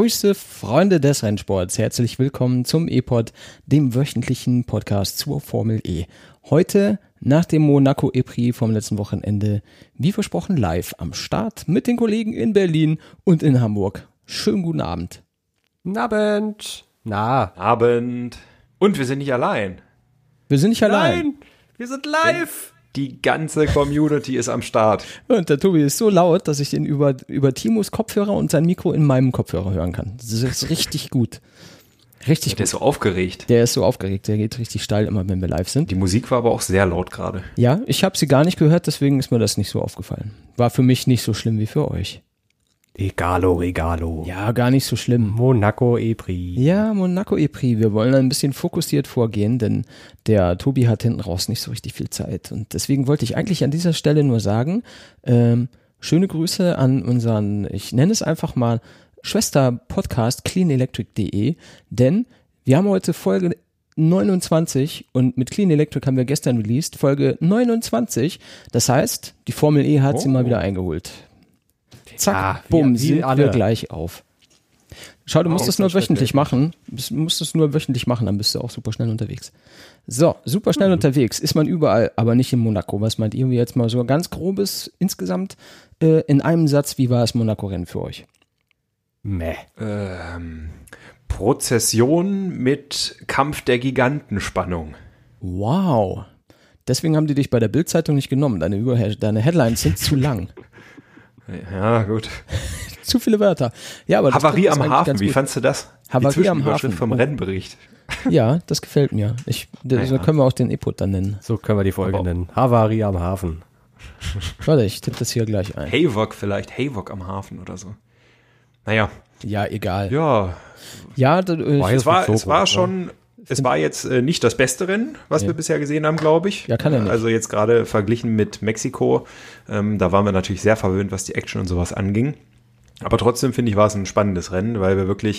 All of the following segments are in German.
Grüße, Freunde des Rennsports. Herzlich willkommen zum E-Pod, dem wöchentlichen Podcast zur Formel E. Heute nach dem Monaco E-Prix vom letzten Wochenende, wie versprochen, live am Start mit den Kollegen in Berlin und in Hamburg. Schönen guten Abend. Guten Abend. Abend. Und wir sind nicht allein. Wir sind nicht allein. Nein, wir sind live. Die ganze Community ist am Start. Und der Tobi ist so laut, dass ich den über Timos Kopfhörer und sein Mikro in meinem Kopfhörer hören kann. Das ist richtig gut. Richtig gut. Der ist so aufgeregt. Der ist so aufgeregt, der geht richtig steil immer, wenn wir live sind. Die Musik war aber auch sehr laut gerade. Ja, ich habe sie gar nicht gehört, deswegen ist mir das nicht so aufgefallen. War für mich nicht so schlimm wie für euch. Regalo. Ja, gar nicht so schlimm. Monaco E-Prix. Ja, Monaco E-Prix. Wir wollen ein bisschen fokussiert vorgehen, denn der Tobi hat hinten raus nicht so richtig viel Zeit. Und deswegen wollte ich eigentlich an dieser Stelle nur sagen, schöne Grüße an unseren, ich nenne es einfach mal, Schwester-Podcast cleanelectric.de, denn wir haben heute Folge 29 und mit Clean Electric haben wir gestern released, Folge 29. Das heißt, die Formel E hat sie mal wieder eingeholt. Zack, bumm, sind wir gleich auf. Schau, du musst das nur wöchentlich machen. Du musst es nur wöchentlich machen, dann bist du auch super schnell unterwegs. So, super schnell unterwegs ist man überall, aber nicht in Monaco. Was meint ihr jetzt mal so ganz grobes insgesamt in einem Satz, wie war das Monaco-Rennen für euch? Prozession mit Kampf der Gigantenspannung. Wow. Deswegen haben die dich bei der Bild-Zeitung nicht genommen. Deine Headlines sind zu lang. Ja, gut. Zu viele Wörter. Ja, aber Havarie am Hafen, wie fandst du das? Havarie am Hafen. Vom Rennbericht. Ja, das gefällt mir. So können wir auch den E-Pod dann nennen. So können wir die Folge nennen. Havarie am Hafen. Warte, ich tippe das hier gleich ein. Havok vielleicht, Havok am Hafen oder so. Naja. Ja, egal. Ja. Ja, es war schon... Es war jetzt nicht das beste Rennen, was wir bisher gesehen haben, glaube ich. Ja, kann ja nicht. Also jetzt gerade verglichen mit Mexiko, da waren wir natürlich sehr verwöhnt, was die Action und sowas anging. Aber trotzdem, finde ich, war es ein spannendes Rennen, weil wir wirklich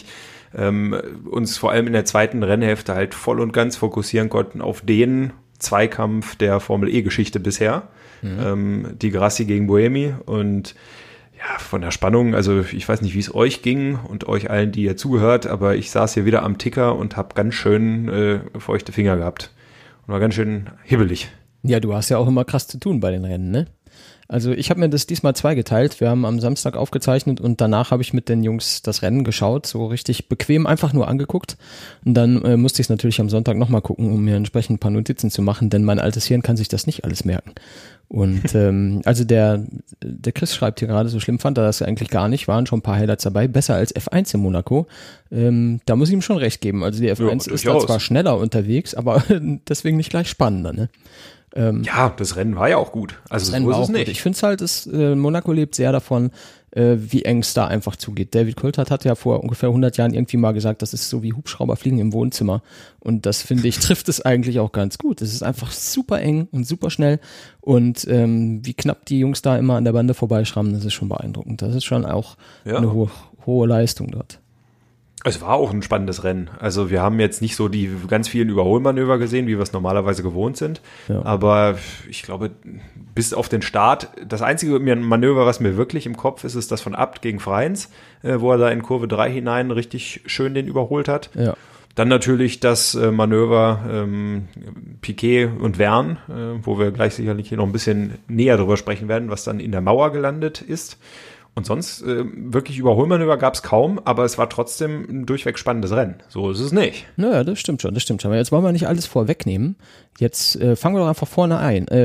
uns vor allem in der zweiten Rennhälfte halt voll und ganz fokussieren konnten auf den Zweikampf der Formel-E-Geschichte bisher. Die Grassi gegen Buemi und ja, von der Spannung, also ich weiß nicht, wie es euch ging und euch allen, die ihr zugehört, aber ich saß hier wieder am Ticker und habe ganz schön feuchte Finger gehabt und war ganz schön hibbelig. Ja, du hast ja auch immer krass zu tun bei den Rennen, ne? Also ich habe mir das diesmal zweigeteilt. Wir haben am Samstag aufgezeichnet und danach habe ich mit den Jungs das Rennen geschaut, so richtig bequem einfach nur angeguckt. Und dann musste ich es natürlich am Sonntag nochmal gucken, um mir entsprechend ein paar Notizen zu machen, denn mein altes Hirn kann sich das nicht alles merken. Und also der Chris schreibt hier gerade, so schlimm fand er das eigentlich gar nicht, waren schon ein paar Highlights dabei, besser als F1 in Monaco. Da muss ich ihm schon recht geben. Also die F1 ist da zwar schneller unterwegs, aber deswegen nicht gleich spannender, ne? Ja, das Rennen war ja auch gut. Also so ist es nicht. Ich finde es halt, Monaco lebt sehr davon, wie eng es da einfach zugeht. David Coulthard hat ja vor ungefähr 100 Jahren irgendwie mal gesagt, das ist so wie Hubschrauberfliegen im Wohnzimmer. Und das, finde ich, trifft es eigentlich auch ganz gut. Es ist einfach super eng und super schnell. Und wie knapp die Jungs da immer an der Bande vorbeischrammen, das ist schon beeindruckend. Das ist schon auch eine hohe Leistung dort. Es war auch ein spannendes Rennen. Also wir haben jetzt nicht so die ganz vielen Überholmanöver gesehen, wie wir es normalerweise gewohnt sind. Ja. Aber ich glaube, bis auf den Start, das einzige Manöver, was mir wirklich im Kopf ist, ist das von Abt gegen Freins, wo er da in Kurve 3 hinein richtig schön den überholt hat. Ja. Dann natürlich das Manöver Piquet und Verne, wo wir gleich sicherlich hier noch ein bisschen näher drüber sprechen werden, was dann in der Mauer gelandet ist. Und sonst wirklich Überholmanöver gab es kaum, aber es war trotzdem ein durchweg spannendes Rennen. So ist es nicht. Naja, das stimmt schon. Aber jetzt wollen wir nicht alles vorwegnehmen. Jetzt fangen wir doch einfach vorne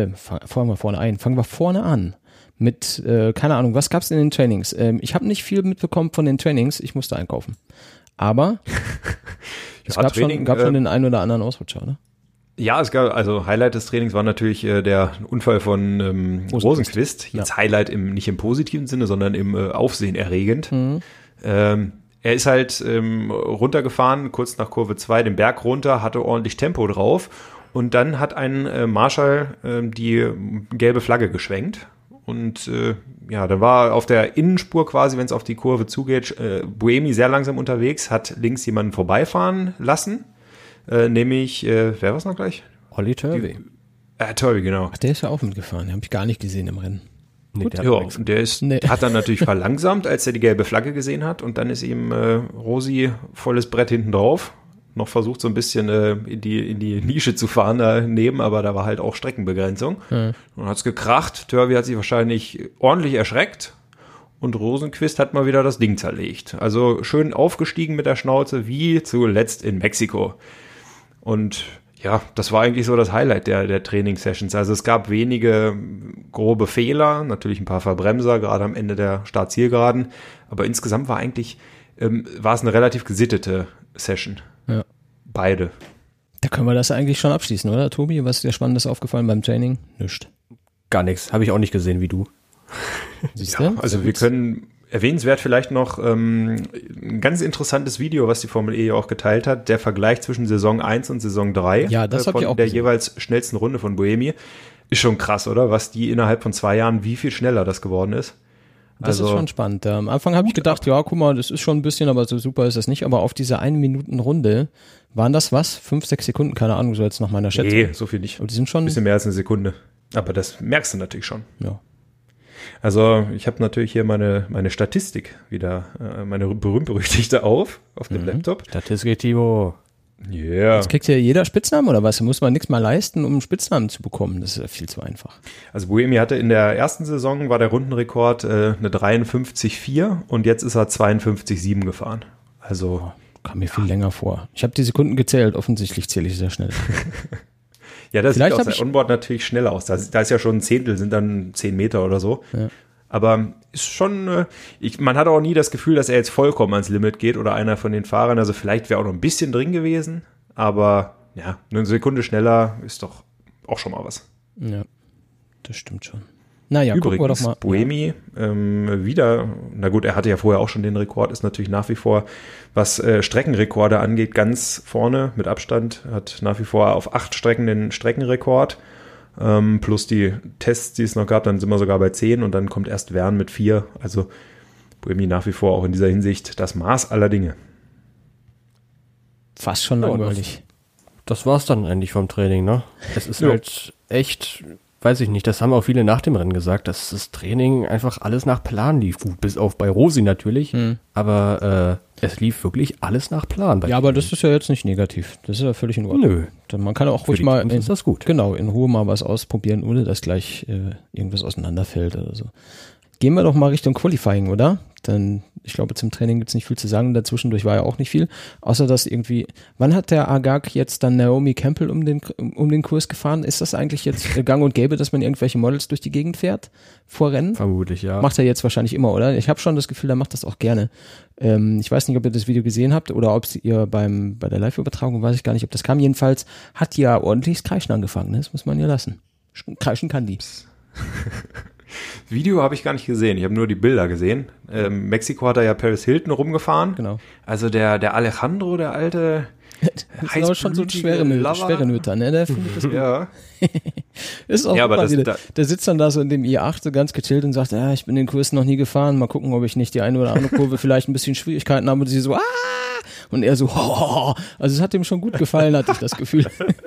an. Mit, keine Ahnung, was gab's in den Trainings? Ich habe nicht viel mitbekommen von den Trainings. Ich musste einkaufen. Aber es gab schon den einen oder anderen Ausrutscher, oder? Ja, es gab, also Highlight des Trainings war natürlich der Unfall von Rosenqvist. Jetzt Highlight nicht im positiven Sinne, sondern im aufsehenerregend. Er ist halt runtergefahren, kurz nach Kurve 2, den Berg runter, hatte ordentlich Tempo drauf und dann hat ein Marshall die gelbe Flagge geschwenkt. Und dann war auf der Innenspur quasi, wenn es auf die Kurve zugeht, Buemi sehr langsam unterwegs, hat links jemanden vorbeifahren lassen. Nämlich, wer war es noch gleich? Olli Turvey. Turvey, genau. Ach, der ist ja auch mitgefahren, den habe ich gar nicht gesehen im Rennen. Nee, Ja, und der hat dann natürlich verlangsamt, als er die gelbe Flagge gesehen hat und dann ist ihm Rosi volles Brett hinten drauf. Noch versucht so ein bisschen in die Nische zu fahren daneben, aber da war halt auch Streckenbegrenzung. Und hat's gekracht. Turvey hat sich wahrscheinlich ordentlich erschreckt und Rosenqvist hat mal wieder das Ding zerlegt. Also schön aufgestiegen mit der Schnauze, wie zuletzt in Mexiko. Und ja, das war eigentlich so das Highlight der Trainingssessions. Also es gab wenige grobe Fehler, natürlich ein paar Verbremser, gerade am Ende der Start-Zielgeraden. Aber insgesamt war es eine relativ gesittete Session. Ja. Beide. Da können wir das eigentlich schon abschließen, oder Tobi? Was ist dir Spannendes aufgefallen beim Training? Nichts. Gar nichts. Habe ich auch nicht gesehen wie du. Siehst Ja, du? also wir können erwähnenswert vielleicht noch ein ganz interessantes Video, was die Formel E ja auch geteilt hat, der Vergleich zwischen Saison 1 und Saison 3 Ja, das habe ich auch der gesehen. jeweils schnellsten Runde von Buemi. Ist schon krass, oder? Was die innerhalb von 2 Jahren, wie viel schneller das geworden ist. Das ist schon spannend. Am Anfang habe ich gedacht, ja, guck mal, das ist schon ein bisschen, aber so super ist das nicht. Aber auf dieser 1-Minuten-Runde waren das 5, 6 Sekunden, keine Ahnung, so jetzt nach meiner Schätzung. Nee, so viel nicht. Aber die sind schon. Ein bisschen mehr als eine Sekunde. Aber das merkst du natürlich schon. Ja. Also ich habe natürlich hier meine Statistik wieder, meine berühmt-berüchtigte auf dem Laptop. Statistik, Timo. Yeah. Jetzt kriegt ja jeder Spitznamen oder was? Da muss man nichts mal leisten, um einen Spitznamen zu bekommen. Das ist ja viel zu einfach. Also Buemi hatte in der ersten Saison, war der Rundenrekord eine 53,4 und jetzt ist er 52,7 gefahren. Also kam mir viel länger vor. Ich habe die Sekunden gezählt, offensichtlich zähle ich sehr schnell. ja, das Vielleicht sieht aus der Onboard natürlich schneller aus. Da ist ja schon ein Zehntel, sind dann 10 Meter oder so. Ja. Aber ist schon, man hat auch nie das Gefühl, dass er jetzt vollkommen ans Limit geht oder einer von den Fahrern. Also vielleicht wäre auch noch ein bisschen drin gewesen, aber ja, eine Sekunde schneller ist doch auch schon mal was. Ja, das stimmt schon. Naja, Übrigens, gucken wir doch mal. Buemi wieder, na gut, er hatte ja vorher auch schon den Rekord, ist natürlich nach wie vor, was Streckenrekorde angeht, ganz vorne mit Abstand, hat nach wie vor auf 8 Strecken den Streckenrekord. Plus die Tests, die es noch gab, dann sind wir sogar bei 10 und dann kommt erst Wern mit 4. Also Buemi nach wie vor auch in dieser Hinsicht das Maß aller Dinge. Fast schon langweilig. Das war's dann eigentlich vom Training, ne? Es ist halt echt, weiß ich nicht, das haben auch viele nach dem Rennen gesagt, dass das Training einfach alles nach Plan lief. Gut, bis auf bei Rosi natürlich, aber es lief wirklich alles nach Plan. Ja, aber das ist ja jetzt nicht negativ. Das ist ja völlig in Ordnung. Nö. Man kann auch ruhig mal, ist das gut. Genau, in Ruhe mal was ausprobieren, ohne dass gleich irgendwas auseinanderfällt oder so. Gehen wir doch mal Richtung Qualifying, oder? Denn ich glaube, zum Training gibt's nicht viel zu sagen. Dazwischendurch war ja auch nicht viel. Außer dass irgendwie, wann hat der Agag jetzt dann Naomi Campbell um den Kurs gefahren? Ist das eigentlich jetzt gang und gäbe, dass man irgendwelche Models durch die Gegend fährt vor Rennen? Vermutlich, ja. Macht er jetzt wahrscheinlich immer, oder? Ich habe schon das Gefühl, er macht das auch gerne. Ich weiß nicht, ob ihr das Video gesehen habt oder ob ihr bei der Live-Übertragung, weiß ich gar nicht, ob das kam. Jedenfalls hat die ja ordentliches Kreischen angefangen. Ne? Das muss man ja lassen. Kreischen kann die. Video habe ich gar nicht gesehen, ich habe nur die Bilder gesehen. Mexiko hat er ja Paris Hilton rumgefahren. Genau. Also der Alejandro, der alte das ist auch schon so ein schwere Nöter, ne? Der findet das gut. Ja. Ist auch Ja, aber wieder. Der sitzt dann da so in dem i8 so ganz gechillt und sagt, ja, ich bin den Kurs noch nie gefahren, mal gucken, ob ich nicht die eine oder andere Kurve vielleicht ein bisschen Schwierigkeiten habe. Und sie so, und er so, also es hat ihm schon gut gefallen, hatte ich das Gefühl.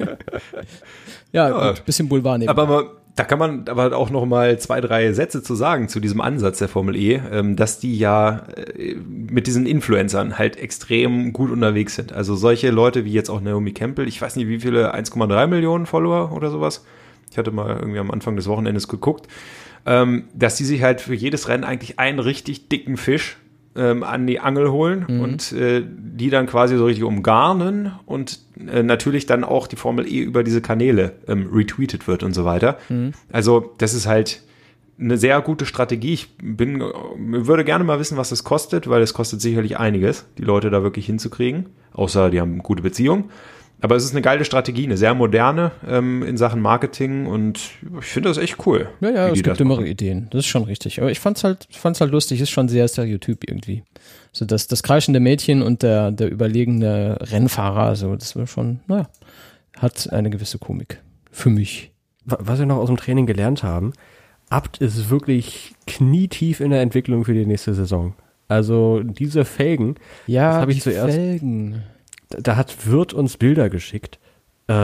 Ja, gut, bisschen Boulevard nehmen. Aber da kann man aber auch noch mal 2, 3 Sätze zu sagen zu diesem Ansatz der Formel E, dass die ja mit diesen Influencern halt extrem gut unterwegs sind. Also solche Leute wie jetzt auch Naomi Campbell, ich weiß nicht wie viele, 1,3 Millionen Follower oder sowas. Ich hatte mal irgendwie am Anfang des Wochenendes geguckt, dass die sich halt für jedes Rennen eigentlich einen richtig dicken Fisch an die Angel holen und die dann quasi so richtig umgarnen und natürlich dann auch die Formel E über diese Kanäle retweetet wird und so weiter. Also das ist halt eine sehr gute Strategie. Ich würde gerne mal wissen, was das kostet, weil es kostet sicherlich einiges, die Leute da wirklich hinzukriegen, außer die haben gute Beziehungen. Aber es ist eine geile Strategie, eine sehr moderne in Sachen Marketing und ich finde das echt cool. Ja, es gibt dümmere Ideen, das ist schon richtig. Aber ich fand's halt lustig, ist schon sehr stereotyp irgendwie. So das kreischende Mädchen und der überlegene Rennfahrer, so das war schon, hat eine gewisse Komik. Für mich. Was wir noch aus dem Training gelernt haben, Abt ist wirklich knietief in der Entwicklung für die nächste Saison. Also diese Felgen, ja, das habe ich zuerst. Felgen. Da hat Wirth uns Bilder geschickt,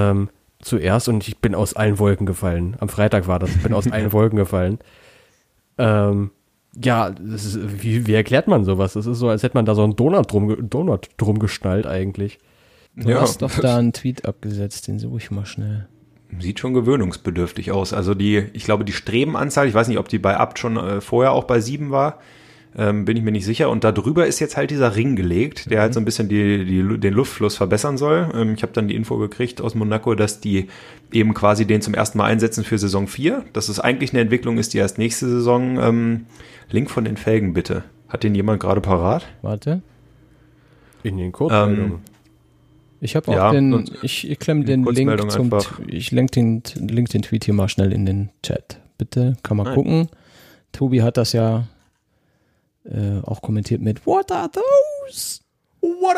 zuerst und ich bin aus allen Wolken gefallen. Am Freitag war das, ich bin aus allen Wolken gefallen. Ja, wie erklärt man sowas? Das ist so, als hätte man da so einen Donut drum gestallt eigentlich. Du hast doch da einen Tweet abgesetzt, den suche ich mal schnell. Sieht schon gewöhnungsbedürftig aus. Also ich glaube, die Strebenanzahl, ich weiß nicht, ob die bei Abt schon vorher auch bei 7 war, bin ich mir nicht sicher. Und da drüber ist jetzt halt dieser Ring gelegt, der halt so ein bisschen den Luftfluss verbessern soll. Ich habe dann die Info gekriegt aus Monaco, dass die eben quasi den zum ersten Mal einsetzen für Saison 4. Dass es eigentlich eine Entwicklung ist, die erst nächste Saison. Link von den Felgen bitte. Hat den jemand gerade parat? Warte. In den Kurzmeldungen. Ich habe auch ich klemme den Link ich link den Tweet hier mal schnell in den Chat. Bitte, kann man gucken. Tobi hat das ja auch kommentiert mit What are those? What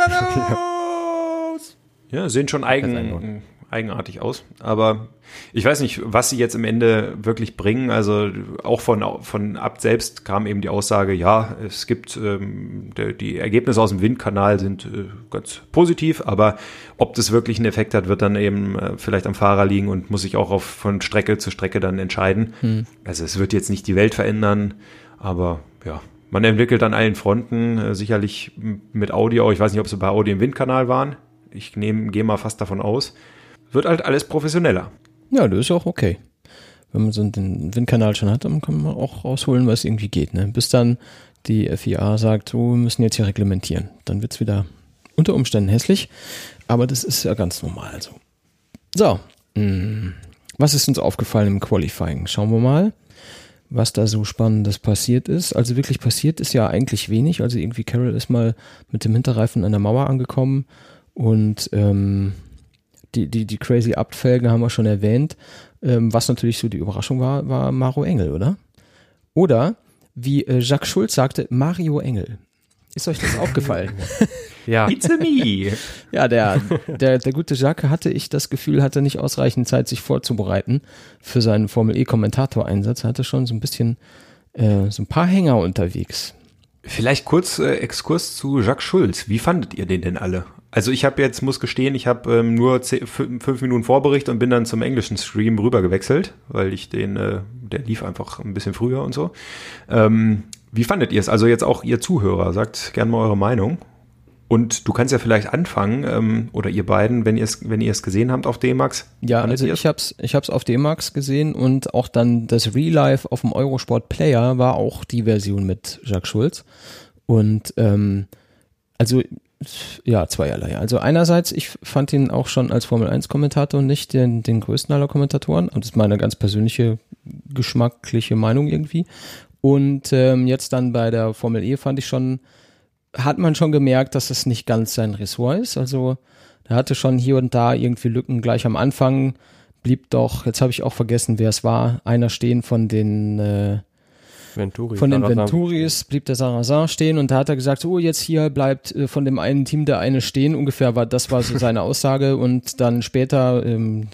are those? Ja, sehen schon eigenartig aus. Aber ich weiß nicht, was sie jetzt im Ende wirklich bringen. Also auch von Abt selbst kam eben die Aussage, ja, es gibt die Ergebnisse aus dem Windkanal sind ganz positiv, aber ob das wirklich einen Effekt hat, wird dann eben vielleicht am Fahrer liegen und muss sich auch von Strecke zu Strecke dann entscheiden. Also es wird jetzt nicht die Welt verändern, aber ja, man entwickelt an allen Fronten, sicherlich mit Audi auch. Ich weiß nicht, ob sie bei Audi im Windkanal waren. Ich gehe mal fast davon aus. Wird halt alles professioneller. Ja, das ist auch okay. Wenn man so einen Windkanal schon hat, dann kann man auch rausholen, was irgendwie geht. Ne? Bis dann die FIA sagt, wir müssen jetzt hier reglementieren. Dann wird es wieder unter Umständen hässlich. Aber das ist ja ganz normal so. So, was ist uns aufgefallen im Qualifying? Schauen wir mal, was da so Spannendes passiert ist. Also wirklich passiert ist ja eigentlich wenig. Also irgendwie Carroll ist mal mit dem Hinterreifen an der Mauer angekommen und die Crazy Abt-Felgen haben wir schon erwähnt. Was natürlich so die Überraschung war Maro Engel, oder? Oder, wie Jacques Schulz sagte, Mario Engel. Ist euch das aufgefallen? Ja. It's a me. Ja, der gute Jacques hatte nicht ausreichend Zeit, sich vorzubereiten für seinen Formel-E-Kommentator-Einsatz. Er hatte schon so ein bisschen, so ein paar Hänger unterwegs. Vielleicht kurz Exkurs zu Jacques Schulz. Wie fandet ihr den denn alle? Also ich muss gestehen, ich habe nur 5 Minuten Vorbericht und bin dann zum englischen Stream rüber gewechselt, weil ich der lief einfach ein bisschen früher und so. Wie fandet ihr es? Also jetzt auch ihr Zuhörer, sagt gerne mal eure Meinung. Und du kannst ja vielleicht anfangen, oder ihr beiden, wenn ihr es gesehen habt auf D-Max. Ja, also ich hab's auf D-Max gesehen und auch dann das Real Life auf dem Eurosport Player war auch die Version mit Jacques Schulz. Und also ja, zweierlei. Also einerseits, ich fand ihn auch schon als Formel-1-Kommentator nicht den größten aller Kommentatoren. Und das ist meine ganz persönliche, geschmackliche Meinung irgendwie. Und jetzt dann bei der Formel E hat man schon gemerkt, dass es nicht ganz sein Ressort ist. Also er hatte schon hier und da irgendwie Lücken. Gleich am Anfang blieb doch, jetzt habe ich auch vergessen, wer es war, einer stehen von den Venturis blieb der Sarrazin stehen und da hat er gesagt, so jetzt hier bleibt von dem einen Team der eine stehen, das war so seine Aussage und dann später,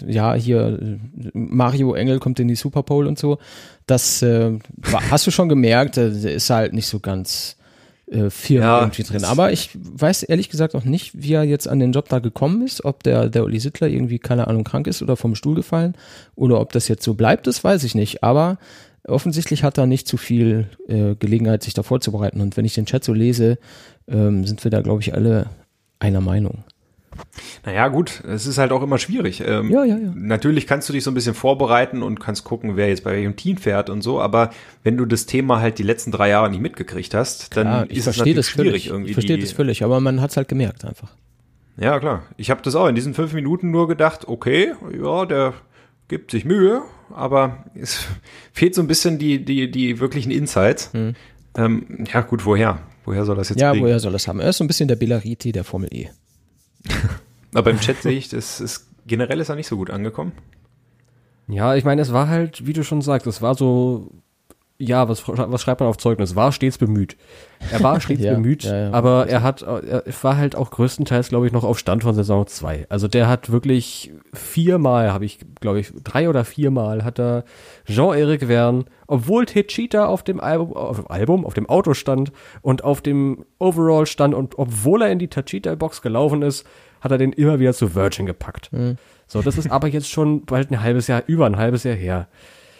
Mario Engel kommt in die Superpole und so, das hast du schon gemerkt, der ist halt nicht so ganz irgendwie drin, aber ich weiß ehrlich gesagt auch nicht, wie er jetzt an den Job da gekommen ist, ob der Uli Sittler irgendwie, keine Ahnung, krank ist oder vom Stuhl gefallen oder ob das jetzt so bleibt, das weiß ich nicht, aber offensichtlich hat er nicht zu viel Gelegenheit, sich da vorzubereiten. Und wenn ich den Chat so lese, sind wir da, glaube ich, alle einer Meinung. Naja, gut, es ist halt auch immer schwierig. Ja. Natürlich kannst du dich so ein bisschen vorbereiten und kannst gucken, wer jetzt bei welchem Team fährt und so, aber wenn du das Thema halt die letzten 3 Jahre nicht mitgekriegt hast, dann ist es natürlich schwierig irgendwie. Ich verstehe das völlig, aber man hat es halt gemerkt einfach. Ja, klar. Ich habe das auch in diesen 5 Minuten nur gedacht, okay, ja, der gibt sich Mühe, aber es fehlt so ein bisschen die wirklichen Insights. Ja gut, woher? Woher soll das jetzt kriegen? Ja, woher soll das haben? Er ist so ein bisschen der Bellariti der Formel E. Aber im Chat sehe ich, generell ist er nicht so gut angekommen. Ja, ich meine, es war halt, wie du schon sagst, es war so, ja, was schreibt man auf Zeugnis? War stets bemüht. Er war stets bemüht, aber er war halt auch größtenteils, glaube ich, noch auf Stand von Saison 2. Also der hat wirklich 4-mal, 3 oder 4-mal hat er Jean-Éric Vergne, obwohl Techeetah auf dem Auto stand und auf dem Overall stand und obwohl er in die Techeetah-Box gelaufen ist, hat er den immer wieder zu Virgin gepackt. So, das ist aber jetzt schon bald über ein halbes Jahr her.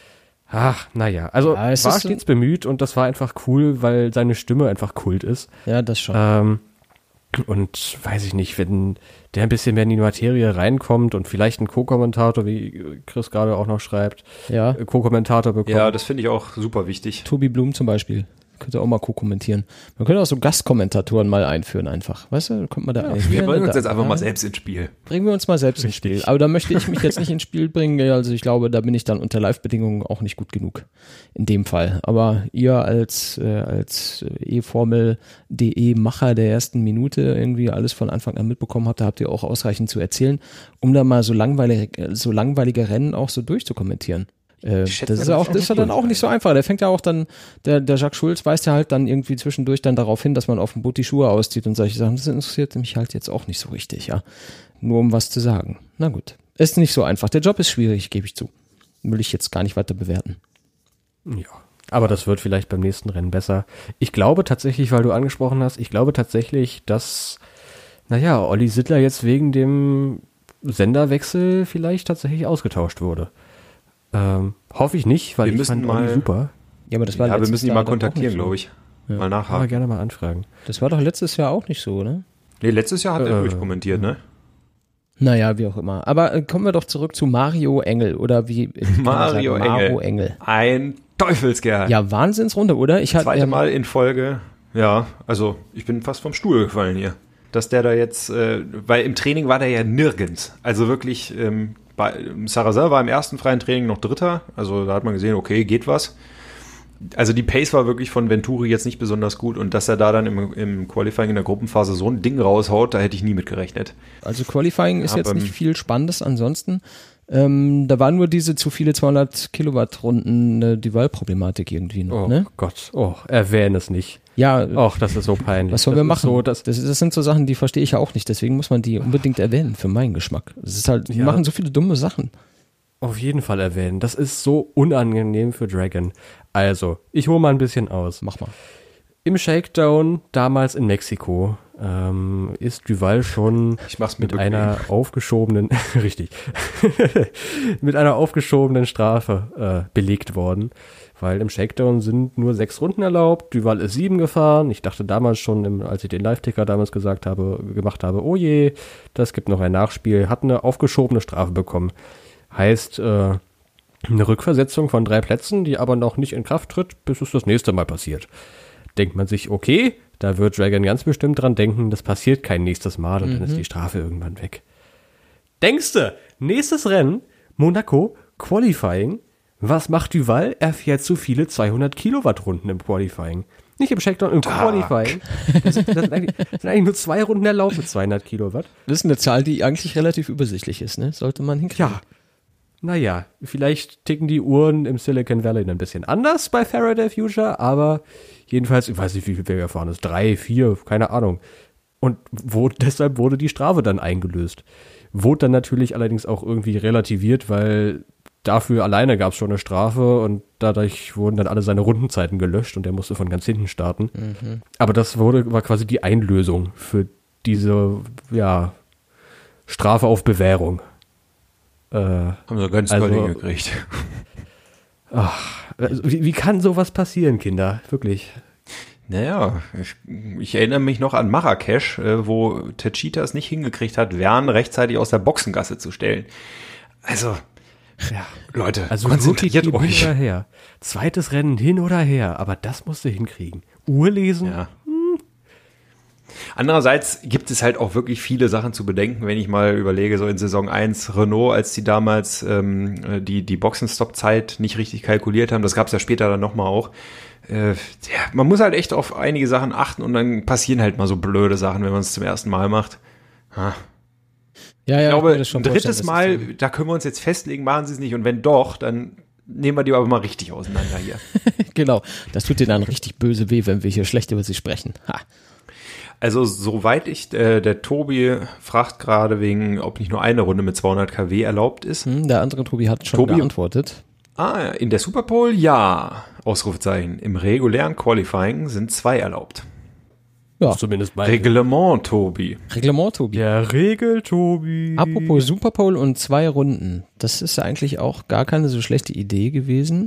Ach, naja, also Ja, es war ist stets bemüht und das war einfach cool, weil seine Stimme einfach Kult ist. Ja, das schon. Und weiß ich nicht, wenn der ein bisschen mehr in die Materie reinkommt und vielleicht ein Co-Kommentator, wie Chris gerade auch noch schreibt, Ja. Co-Kommentator bekommt. Ja, das finde ich auch super wichtig. Tobi Blum zum Beispiel. Könnte auch mal co-kommentieren. Man könnte auch so Gastkommentatoren mal einführen einfach. Weißt du, kommt man da Wir bringen uns jetzt einfach mal selbst ins Spiel. Bringen wir uns mal selbst ins Spiel. Aber da möchte ich mich jetzt nicht ins Spiel bringen. Also ich glaube, da bin ich dann unter Live-Bedingungen auch nicht gut genug. In dem Fall. Aber ihr als E-Formel.de Macher der ersten Minute irgendwie alles von Anfang an mitbekommen habt, da habt ihr auch ausreichend zu erzählen, um da mal so langweilige Rennen auch so durchzukommentieren. Das ist ja dann auch nicht so einfach. Der fängt ja auch dann, der Jacques Schulz weist ja halt dann irgendwie zwischendurch dann darauf hin, dass man auf dem Boot die Schuhe auszieht und solche Sachen. Das interessiert mich halt jetzt auch nicht so richtig, ja. Nur um was zu sagen. Na gut. Ist nicht so einfach. Der Job ist schwierig, gebe ich zu. Will ich jetzt gar nicht weiter bewerten. Ja, aber das wird vielleicht beim nächsten Rennen besser. Ich glaube tatsächlich, weil du angesprochen hast, dass, Olli Sittler jetzt wegen dem Senderwechsel vielleicht tatsächlich ausgetauscht wurde. Hoffe ich nicht, weil ich fand Olli super. Ja, aber das war wir müssen ihn mal kontaktieren, glaube ich. Ja. Mal nachhaken. Aber gerne mal anfragen. Das war doch letztes Jahr auch nicht so, ne? Nee, letztes Jahr hat er durchkommentiert, ne? Naja, wie auch immer. Aber kommen wir doch zurück zu Mario Engel, oder wie? Mario Engel. Ein Teufelskerl. Ja, Wahnsinnsrunde, oder? Zweite Mal in Folge. Ja, also ich bin fast vom Stuhl gefallen hier. Dass der da jetzt, weil im Training war der ja nirgends. Also wirklich, Sarrazin war im ersten freien Training noch Dritter. Also da hat man gesehen, okay, geht was. Also die Pace war wirklich von Venturi jetzt nicht besonders gut und dass er da dann im Qualifying in der Gruppenphase so ein Ding raushaut, da hätte ich nie mit gerechnet. Also Qualifying ist jetzt nicht viel Spannendes ansonsten. Da war nur diese zu viele 200 Kilowatt Runden Duval-Problematik irgendwie noch, ne? Oh Gott, erwähne es nicht. Ja. Och, das ist so peinlich. Was sollen wir machen? Das sind so Sachen, die verstehe ich ja auch nicht, deswegen muss man die unbedingt erwähnen, für meinen Geschmack. Es ist halt, die machen so viele dumme Sachen. Auf jeden Fall erwähnen. Das ist so unangenehm für Dragon. Also, ich hole mal ein bisschen aus. Mach mal. Im Shakedown, damals in Mexiko, ist Duval schon mit einer aufgeschobenen, richtig, mit einer aufgeschobenen Strafe belegt worden, weil im Shakedown sind nur 6 Runden erlaubt. Duval ist 7 gefahren. Ich dachte damals schon, als ich den Live-Ticker damals gemacht habe, oh je, das gibt noch ein Nachspiel, hat eine aufgeschobene Strafe bekommen. Heißt, eine Rückversetzung von 3 Plätzen, die aber noch nicht in Kraft tritt, bis es das nächste Mal passiert. Denkt man sich, okay, da wird Dragon ganz bestimmt dran denken, das passiert kein nächstes Mal und dann ist die Strafe irgendwann weg. Denkste, nächstes Rennen, Monaco, Qualifying, was macht Duval? Er fährt zu viele 200 Kilowatt Runden im Qualifying. Nicht im Shakedown, im Qualifying. Das sind eigentlich nur 2 Runden erlaubt mit 200 Kilowatt. Das ist eine Zahl, die eigentlich relativ übersichtlich ist, ne? Sollte man hinkriegen. Ja. Naja, vielleicht ticken die Uhren im Silicon Valley ein bisschen anders bei Faraday Future, aber jedenfalls, ich weiß nicht, wie viel wir gefahren ist, 3, 4, keine Ahnung. Und deshalb wurde die Strafe dann eingelöst. Wurde dann natürlich allerdings auch irgendwie relativiert, weil dafür alleine gab es schon eine Strafe und dadurch wurden dann alle seine Rundenzeiten gelöscht und er musste von ganz hinten starten. Aber das war quasi die Einlösung für diese, Strafe auf Bewährung. Haben sie ganz toll gekriegt. Wie kann sowas passieren, Kinder? Wirklich. Naja, ich erinnere mich noch an Marrakesch, wo Techeetah es nicht hingekriegt hat, Verne rechtzeitig aus der Boxengasse zu stellen. Also, Leute, konzentriert euch. Hin oder her. Zweites Rennen hin oder her, aber das musst du hinkriegen. Uhr lesen? Ja. Andererseits gibt es halt auch wirklich viele Sachen zu bedenken, wenn ich mal überlege, so in Saison 1 Renault, als die damals die Boxenstopp-Zeit nicht richtig kalkuliert haben, das gab es ja später dann nochmal auch. Man muss halt echt auf einige Sachen achten und dann passieren halt mal so blöde Sachen, wenn man es zum ersten Mal macht. Ich glaube, ein drittes Mal, da können wir uns jetzt festlegen, machen sie es nicht und wenn doch, dann nehmen wir die aber mal richtig auseinander hier. Genau, das tut dir dann richtig böse weh, wenn wir hier schlecht über sie sprechen. Ha. Also soweit der Tobi fragt gerade wegen, ob nicht nur eine Runde mit 200 kW erlaubt ist. Der andere Tobi hat schon geantwortet. In der Superpole ja, Ausrufezeichen. Im regulären Qualifying sind 2 erlaubt. Ja, zumindest bei Reglement, Tobi. Ja, Regel, Tobi. Apropos Superpole und 2 Runden. Das ist ja eigentlich auch gar keine so schlechte Idee gewesen.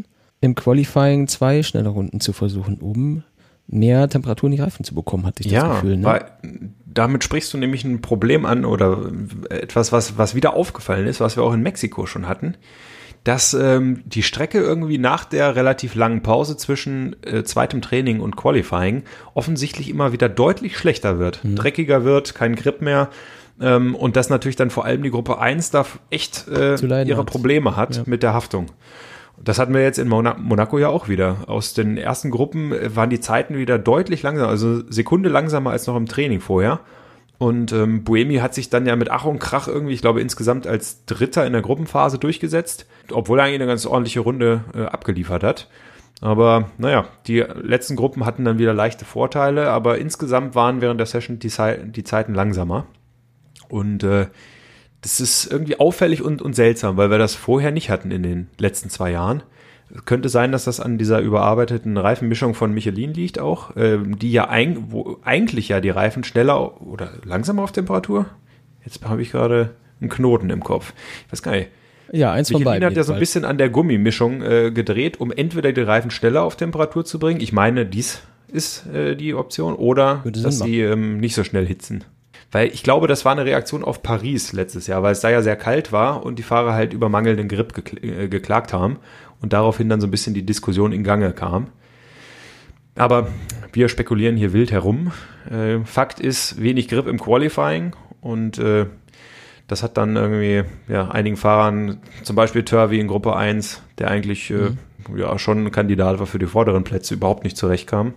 im Qualifying 2 schnelle Runden zu versuchen, um mehr Temperatur in die Reifen zu bekommen, hatte ich das Gefühl. Ne? Weil damit sprichst du nämlich ein Problem an oder etwas, was wieder aufgefallen ist, was wir auch in Mexiko schon hatten, dass die Strecke irgendwie nach der relativ langen Pause zwischen zweitem Training und Qualifying offensichtlich immer wieder deutlich schlechter wird, dreckiger wird, kein Grip mehr und dass natürlich dann vor allem die Gruppe 1 da echt ihre Probleme hat mit der Haftung. Das hatten wir jetzt in Monaco ja auch wieder. Aus den ersten Gruppen waren die Zeiten wieder deutlich langsamer, also Sekunde langsamer als noch im Training vorher. Und Buemi hat sich dann ja mit Ach und Krach irgendwie, ich glaube, insgesamt als Dritter in der Gruppenphase durchgesetzt, obwohl er eigentlich eine ganz ordentliche Runde abgeliefert hat. Aber naja, die letzten Gruppen hatten dann wieder leichte Vorteile, aber insgesamt waren während der Session die Zeiten langsamer. Und das ist irgendwie auffällig und seltsam, weil wir das vorher nicht hatten in den letzten 2 Jahren. Könnte sein, dass das an dieser überarbeiteten Reifenmischung von Michelin liegt auch, die ja wo eigentlich ja die Reifen schneller oder langsamer auf Temperatur. Jetzt habe ich gerade einen Knoten im Kopf. Ich weiß gar nicht. Ja, eins von beiden. Michelin hat ja so ein bisschen an der Gummimischung gedreht, um entweder die Reifen schneller auf Temperatur zu bringen. Ich meine, dies ist die Option. Oder dass sie nicht so schnell hitzen. Weil ich glaube, das war eine Reaktion auf Paris letztes Jahr, weil es da ja sehr kalt war und die Fahrer halt über mangelnden Grip geklagt haben und daraufhin dann so ein bisschen die Diskussion in Gange kam. Aber wir spekulieren hier wild herum. Fakt ist, wenig Grip im Qualifying und das hat dann irgendwie einigen Fahrern, zum Beispiel Turvey in Gruppe 1, der eigentlich schon ein Kandidat war für die vorderen Plätze, überhaupt nicht zurechtkam.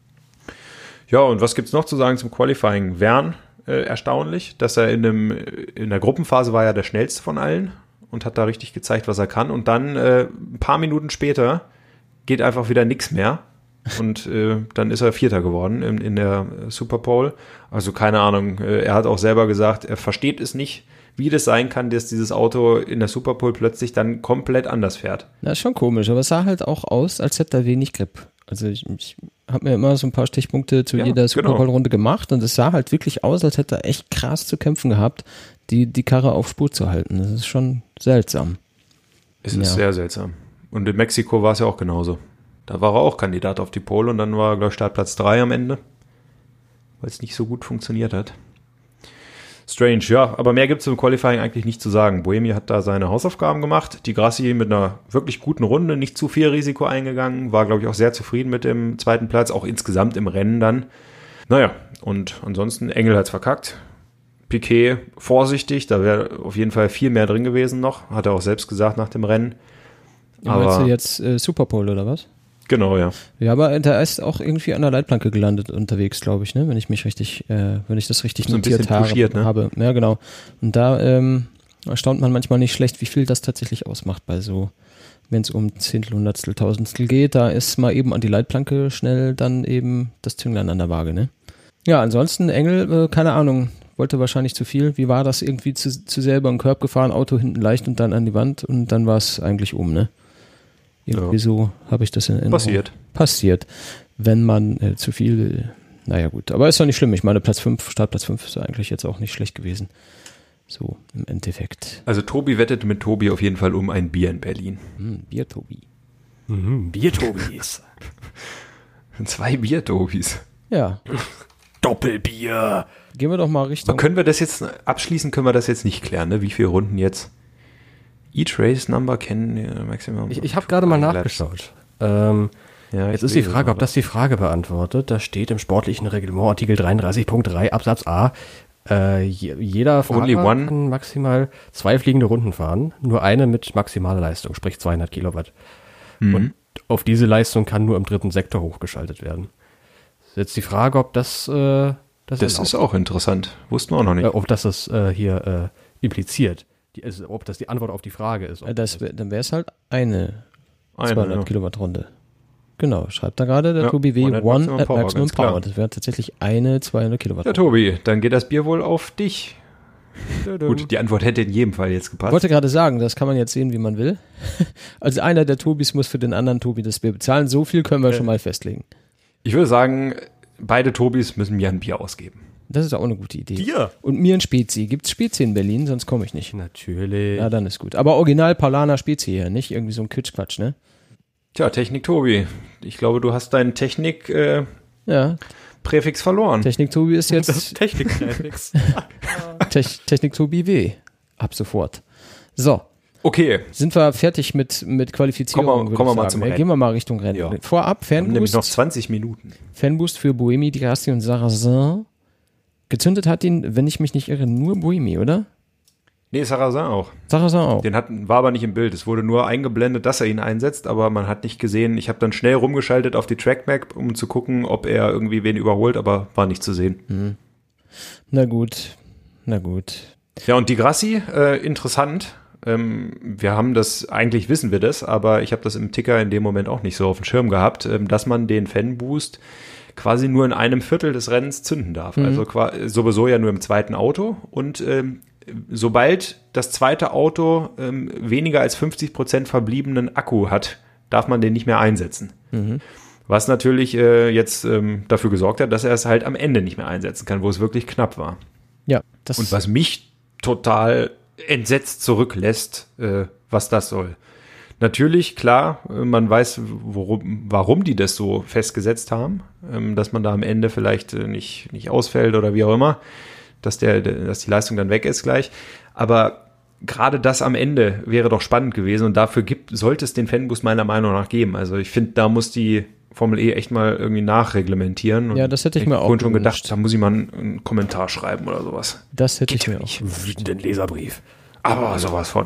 Ja, und was gibt's noch zu sagen zum Qualifying? Verne, erstaunlich, dass er in der Gruppenphase war ja der schnellste von allen und hat da richtig gezeigt, was er kann. Und dann ein paar Minuten später geht einfach wieder nichts mehr. Und dann ist er Vierter geworden in der Superpole. Also keine Ahnung, er hat auch selber gesagt, er versteht es nicht, wie das sein kann, dass dieses Auto in der Superpole plötzlich dann komplett anders fährt. Das ist schon komisch, aber es sah halt auch aus, als hätte er wenig Grip. Also ich habe mir immer so ein paar Stichpunkte zu jeder Superpole-Runde gemacht und es sah halt wirklich aus, als hätte er echt krass zu kämpfen gehabt, die Karre auf Spur zu halten. Das ist schon seltsam. Es ist sehr seltsam. Und in Mexiko war es ja auch genauso. Da war er auch Kandidat auf die Pole und dann war er, glaube ich, Startplatz 3 am Ende, weil es nicht so gut funktioniert hat. Strange, ja, aber mehr gibt es im Qualifying eigentlich nicht zu sagen. Buemi hat da seine Hausaufgaben gemacht. Di Grassi mit einer wirklich guten Runde, nicht zu viel Risiko eingegangen, war, glaube ich, auch sehr zufrieden mit dem zweiten Platz, auch insgesamt im Rennen dann. Naja, und ansonsten, Engel hat's verkackt. Piquet vorsichtig, da wäre auf jeden Fall viel mehr drin gewesen noch, hat er auch selbst gesagt nach dem Rennen. Aber meinst du jetzt Superpole oder was? Genau, ja. Ja, aber der ist auch irgendwie an der Leitplanke gelandet unterwegs, glaube ich, ne? Wenn ich das richtig so notiert habe. Ja, genau. Und da erstaunt man manchmal nicht schlecht, wie viel das tatsächlich ausmacht bei so, wenn es um Zehntel, Hundertstel, Tausendstel geht, da ist mal eben an die Leitplanke schnell dann eben das Zünglein an der Waage, ne? Ja, ansonsten Engel, keine Ahnung, wollte wahrscheinlich zu viel. Wie war das irgendwie zu sehr über den Curb gefahren, Auto hinten leicht und dann an die Wand und dann war es eigentlich ne? Irgendwie so habe ich das in Erinnerung. Passiert. Wenn man zu viel will. Naja gut, aber ist doch nicht schlimm. Ich meine, Startplatz 5 ist eigentlich jetzt auch nicht schlecht gewesen. So im Endeffekt. Also Tobi wettet mit Tobi auf jeden Fall um ein Bier in Berlin. Bier-Tobi. Bier-Tobis. 2 Bier-Tobis. Ja. Doppelbier. Gehen wir doch mal Richtung. Aber können wir das jetzt nicht klären, ne? Wie viele Runden jetzt? Each Race Number kennen Maximum. Ich habe gerade mal nachgeschaut. Jetzt ist die Frage, ob das die Frage beantwortet. Da steht im sportlichen Reglement Artikel 33.3 Absatz A, jeder Fahrer kann maximal 2 fliegende Runden fahren, nur eine mit maximaler Leistung, sprich 200 Kilowatt. Und auf diese Leistung kann nur im 3. Sektor hochgeschaltet werden. Jetzt die Frage, ob das das ist auch interessant. Wussten wir auch noch nicht. Ob das hier impliziert. Ob das die Antwort auf die Frage ist. Dann wäre es halt eine 200 Kilowatt Runde. Genau, schreibt da gerade der Tobi W. One at Maximum Power. Das wäre tatsächlich eine 200 Kilowatt Runde. Ja, Tobi, dann geht das Bier wohl auf dich. Gut, die Antwort hätte in jedem Fall jetzt gepasst. Ich wollte gerade sagen, das kann man jetzt sehen, wie man will. Also einer der Tobis muss für den anderen Tobi das Bier bezahlen. So viel können wir schon mal festlegen. Ich würde sagen, beide Tobis müssen mir ein Bier ausgeben. Das ist auch eine gute Idee. Bier? Und mir ein Spezi. Gibt's Spezi in Berlin? Sonst komme ich nicht. Natürlich. Ja, dann ist gut. Aber original Paulaner Spezi hier, nicht irgendwie so ein Kitschquatsch, ne? Tja, Technik Tobi. Ich glaube, du hast deinen Technik-Präfix verloren. Technik Tobi ist jetzt Das Technik-Präfix. Technik Tobi W. Ab sofort. So. Okay. Sind wir fertig mit Qualifizierung? Kommen wir mal zum Rennen. Gehen wir mal Richtung Rennen. Ja. Vorab, Fanboost. Nämlich noch 20 Minuten. Fanboost für Buemi, Di Grassi und Sarrazin. Gezündet hat ihn, wenn ich mich nicht irre, nur Buemi, oder? Nee, Sarrazin auch. Sarrazin auch. War aber nicht im Bild. Es wurde nur eingeblendet, dass er ihn einsetzt, aber man hat nicht gesehen. Ich habe dann schnell rumgeschaltet auf die Trackmap, um zu gucken, ob er irgendwie wen überholt, aber war nicht zu sehen. Mhm. Na gut. Ja, und Di Grassi, interessant. Wir haben das, eigentlich wissen wir das, aber ich habe das im Ticker in dem Moment auch nicht so auf dem Schirm gehabt, dass man den Fanboost quasi nur in einem Viertel des Rennens zünden darf. Also sowieso ja nur im zweiten Auto und sobald das zweite Auto weniger als 50% verbliebenen Akku hat, darf man den nicht mehr einsetzen. Was natürlich jetzt dafür gesorgt hat, dass er es halt am Ende nicht mehr einsetzen kann, wo es wirklich knapp war. Ja. Und was mich total entsetzt zurücklässt, was das soll. Natürlich, klar, man weiß, warum die das so festgesetzt haben, dass man da am Ende vielleicht nicht ausfällt oder wie auch immer, dass die Leistung dann weg ist gleich. Aber gerade das am Ende wäre doch spannend gewesen und dafür sollte es den Fanboost meiner Meinung nach geben. Also ich finde, da muss die Formel E echt mal irgendwie nachreglementieren. Und ja, das hätte ich mir auch schon gewünscht. Gedacht, da muss ich mal einen Kommentar schreiben oder sowas. Das hätte ich mir auch. Wütenden Leserbrief. Aber sowas von.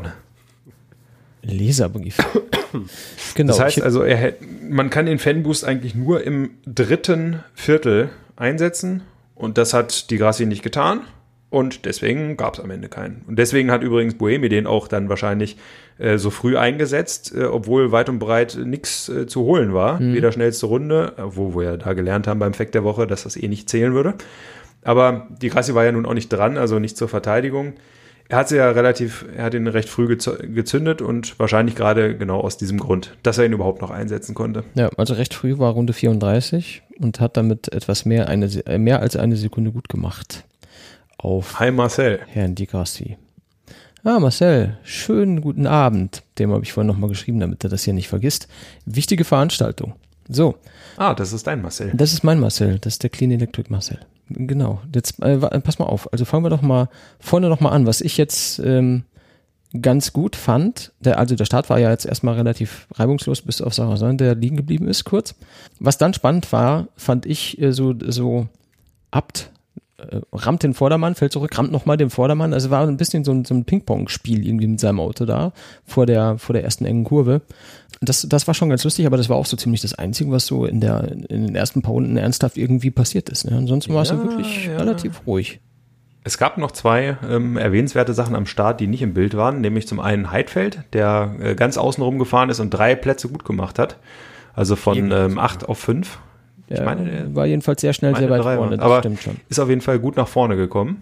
Leserbrief. Genau. Das heißt also, man kann den Fanboost eigentlich nur im dritten Viertel einsetzen und das hat Di Grassi nicht getan und deswegen gab es am Ende keinen. Und deswegen hat übrigens Buemi den auch dann wahrscheinlich so früh eingesetzt, obwohl weit und breit nichts zu holen war. Weder schnellste Runde, wo wir ja da gelernt haben beim Fact der Woche, dass das nicht zählen würde. Aber Di Grassi war ja nun auch nicht dran, also nicht zur Verteidigung. Er hat ihn recht früh gezündet und wahrscheinlich gerade genau aus diesem Grund, dass er ihn überhaupt noch einsetzen konnte. Ja, also recht früh war Runde 34 und hat damit etwas mehr als eine Sekunde gut gemacht. Hi Marcel. Herrn Di Grassi. Marcel, schönen guten Abend. Dem habe ich vorhin nochmal geschrieben, damit er das hier nicht vergisst. Wichtige Veranstaltung. So. Das ist dein Marcel. Das ist mein Marcel, das ist der Clean Electric Marcel. Genau, jetzt pass mal auf, also fangen wir doch mal vorne noch mal an, was ich jetzt ganz gut fand, der Start war ja jetzt erstmal relativ reibungslos bis auf Sarrazin, der liegen geblieben ist kurz. Was dann spannend war, fand ich so Abt rammt den Vordermann, fällt zurück, rammt nochmal den Vordermann, also war ein bisschen so ein Ping-Pong-Spiel irgendwie mit seinem Auto da, vor der ersten engen Kurve. Das war schon ganz lustig, aber das war auch so ziemlich das Einzige, was so in den ersten paar Runden ernsthaft irgendwie passiert ist. Ne? Ansonsten war es ja wirklich relativ ruhig. Es gab noch zwei erwähnenswerte Sachen am Start, die nicht im Bild waren, nämlich zum einen Heidfeld, der ganz außenrum gefahren ist und 3 Plätze gut gemacht hat, also von 8 auf 5. Ich meine, der war jedenfalls sehr schnell, sehr weit vorne, das stimmt schon. Ist auf jeden Fall gut nach vorne gekommen.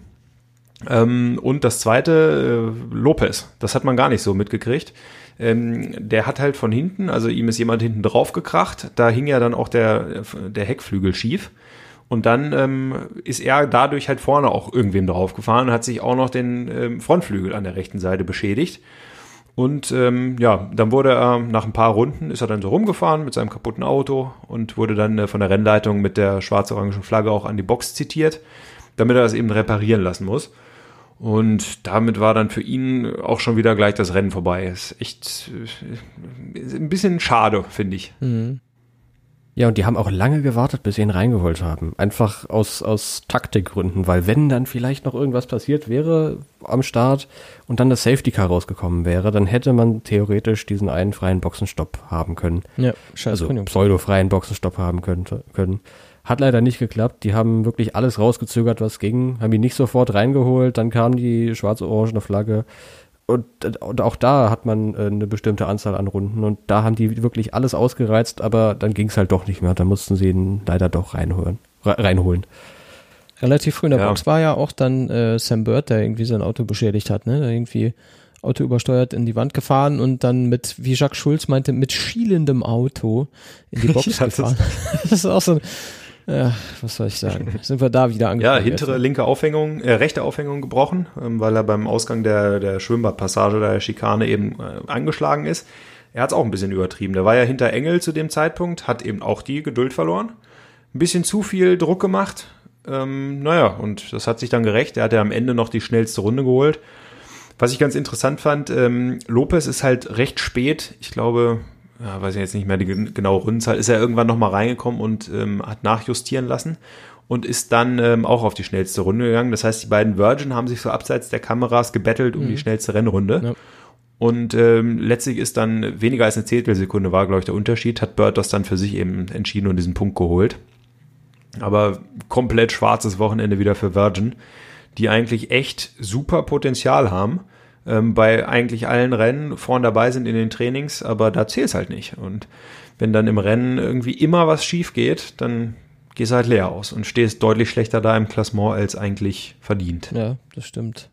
Und das zweite, Lopez, das hat man gar nicht so mitgekriegt. Der hat halt von hinten, also ihm ist jemand hinten drauf gekracht, da hing ja dann auch der Heckflügel schief. Und dann ist er dadurch halt vorne auch irgendwem drauf gefahren und hat sich auch noch den Frontflügel an der rechten Seite beschädigt. Und dann wurde er nach ein paar Runden, ist er dann so rumgefahren mit seinem kaputten Auto und wurde dann von der Rennleitung mit der schwarz-orangen Flagge auch an die Box zitiert, damit er das eben reparieren lassen muss. Und damit war dann für ihn auch schon wieder gleich das Rennen vorbei. Ist echt ein bisschen schade, finde ich. Mhm. Ja, und die haben auch lange gewartet, bis sie ihn reingeholt haben. Einfach aus Taktikgründen, weil wenn dann vielleicht noch irgendwas passiert wäre am Start und dann das Safety Car rausgekommen wäre, dann hätte man theoretisch diesen einen freien Boxenstopp haben können. Ja, also pseudo-freien Boxenstopp haben können. Hat leider nicht geklappt. Die haben wirklich alles rausgezögert, was ging, haben ihn nicht sofort reingeholt, dann kam die schwarz-orangene Flagge. Und auch da hat man eine bestimmte Anzahl an Runden und da haben die wirklich alles ausgereizt, aber dann ging es halt doch nicht mehr. Da mussten sie ihn leider doch reinholen. Relativ früh in der Box war ja auch dann Sam Bird, der irgendwie sein Auto beschädigt hat, ne? Der irgendwie Auto übersteuert in die Wand gefahren und dann mit, wie Jacques Schulz meinte, mit schielendem Auto in die Box gefahren. Das ist auch so ein, was soll ich sagen? Sind wir da wieder angekommen? Ja, hintere linke Aufhängung, rechte Aufhängung gebrochen, weil er beim Ausgang der Schwimmbadpassage der Schikane eben angeschlagen ist. Er hat es auch ein bisschen übertrieben. Der war ja hinter Engel zu dem Zeitpunkt, hat eben auch die Geduld verloren. Ein bisschen zu viel Druck gemacht. Und das hat sich dann gerecht. Er hat ja am Ende noch die schnellste Runde geholt. Was ich ganz interessant fand, Lopez ist halt recht spät, ich glaube, weiß ich jetzt nicht mehr die genaue Rundenzahl, ist er irgendwann nochmal reingekommen und hat nachjustieren lassen und ist dann auch auf die schnellste Runde gegangen. Das heißt, die beiden Virgin haben sich so abseits der Kameras gebettelt um die schnellste Rennrunde. Ja. Und letztlich ist dann weniger als eine Zehntelsekunde war, glaube ich, der Unterschied, hat Bird das dann für sich eben entschieden und diesen Punkt geholt. Aber komplett schwarzes Wochenende wieder für Virgin, die eigentlich echt super Potenzial haben, bei eigentlich allen Rennen vorn dabei sind in den Trainings, aber da zählt es halt nicht. Und wenn dann im Rennen irgendwie immer was schief geht, dann gehst du halt leer aus und stehst deutlich schlechter da im Klassement als eigentlich verdient. Ja, das stimmt.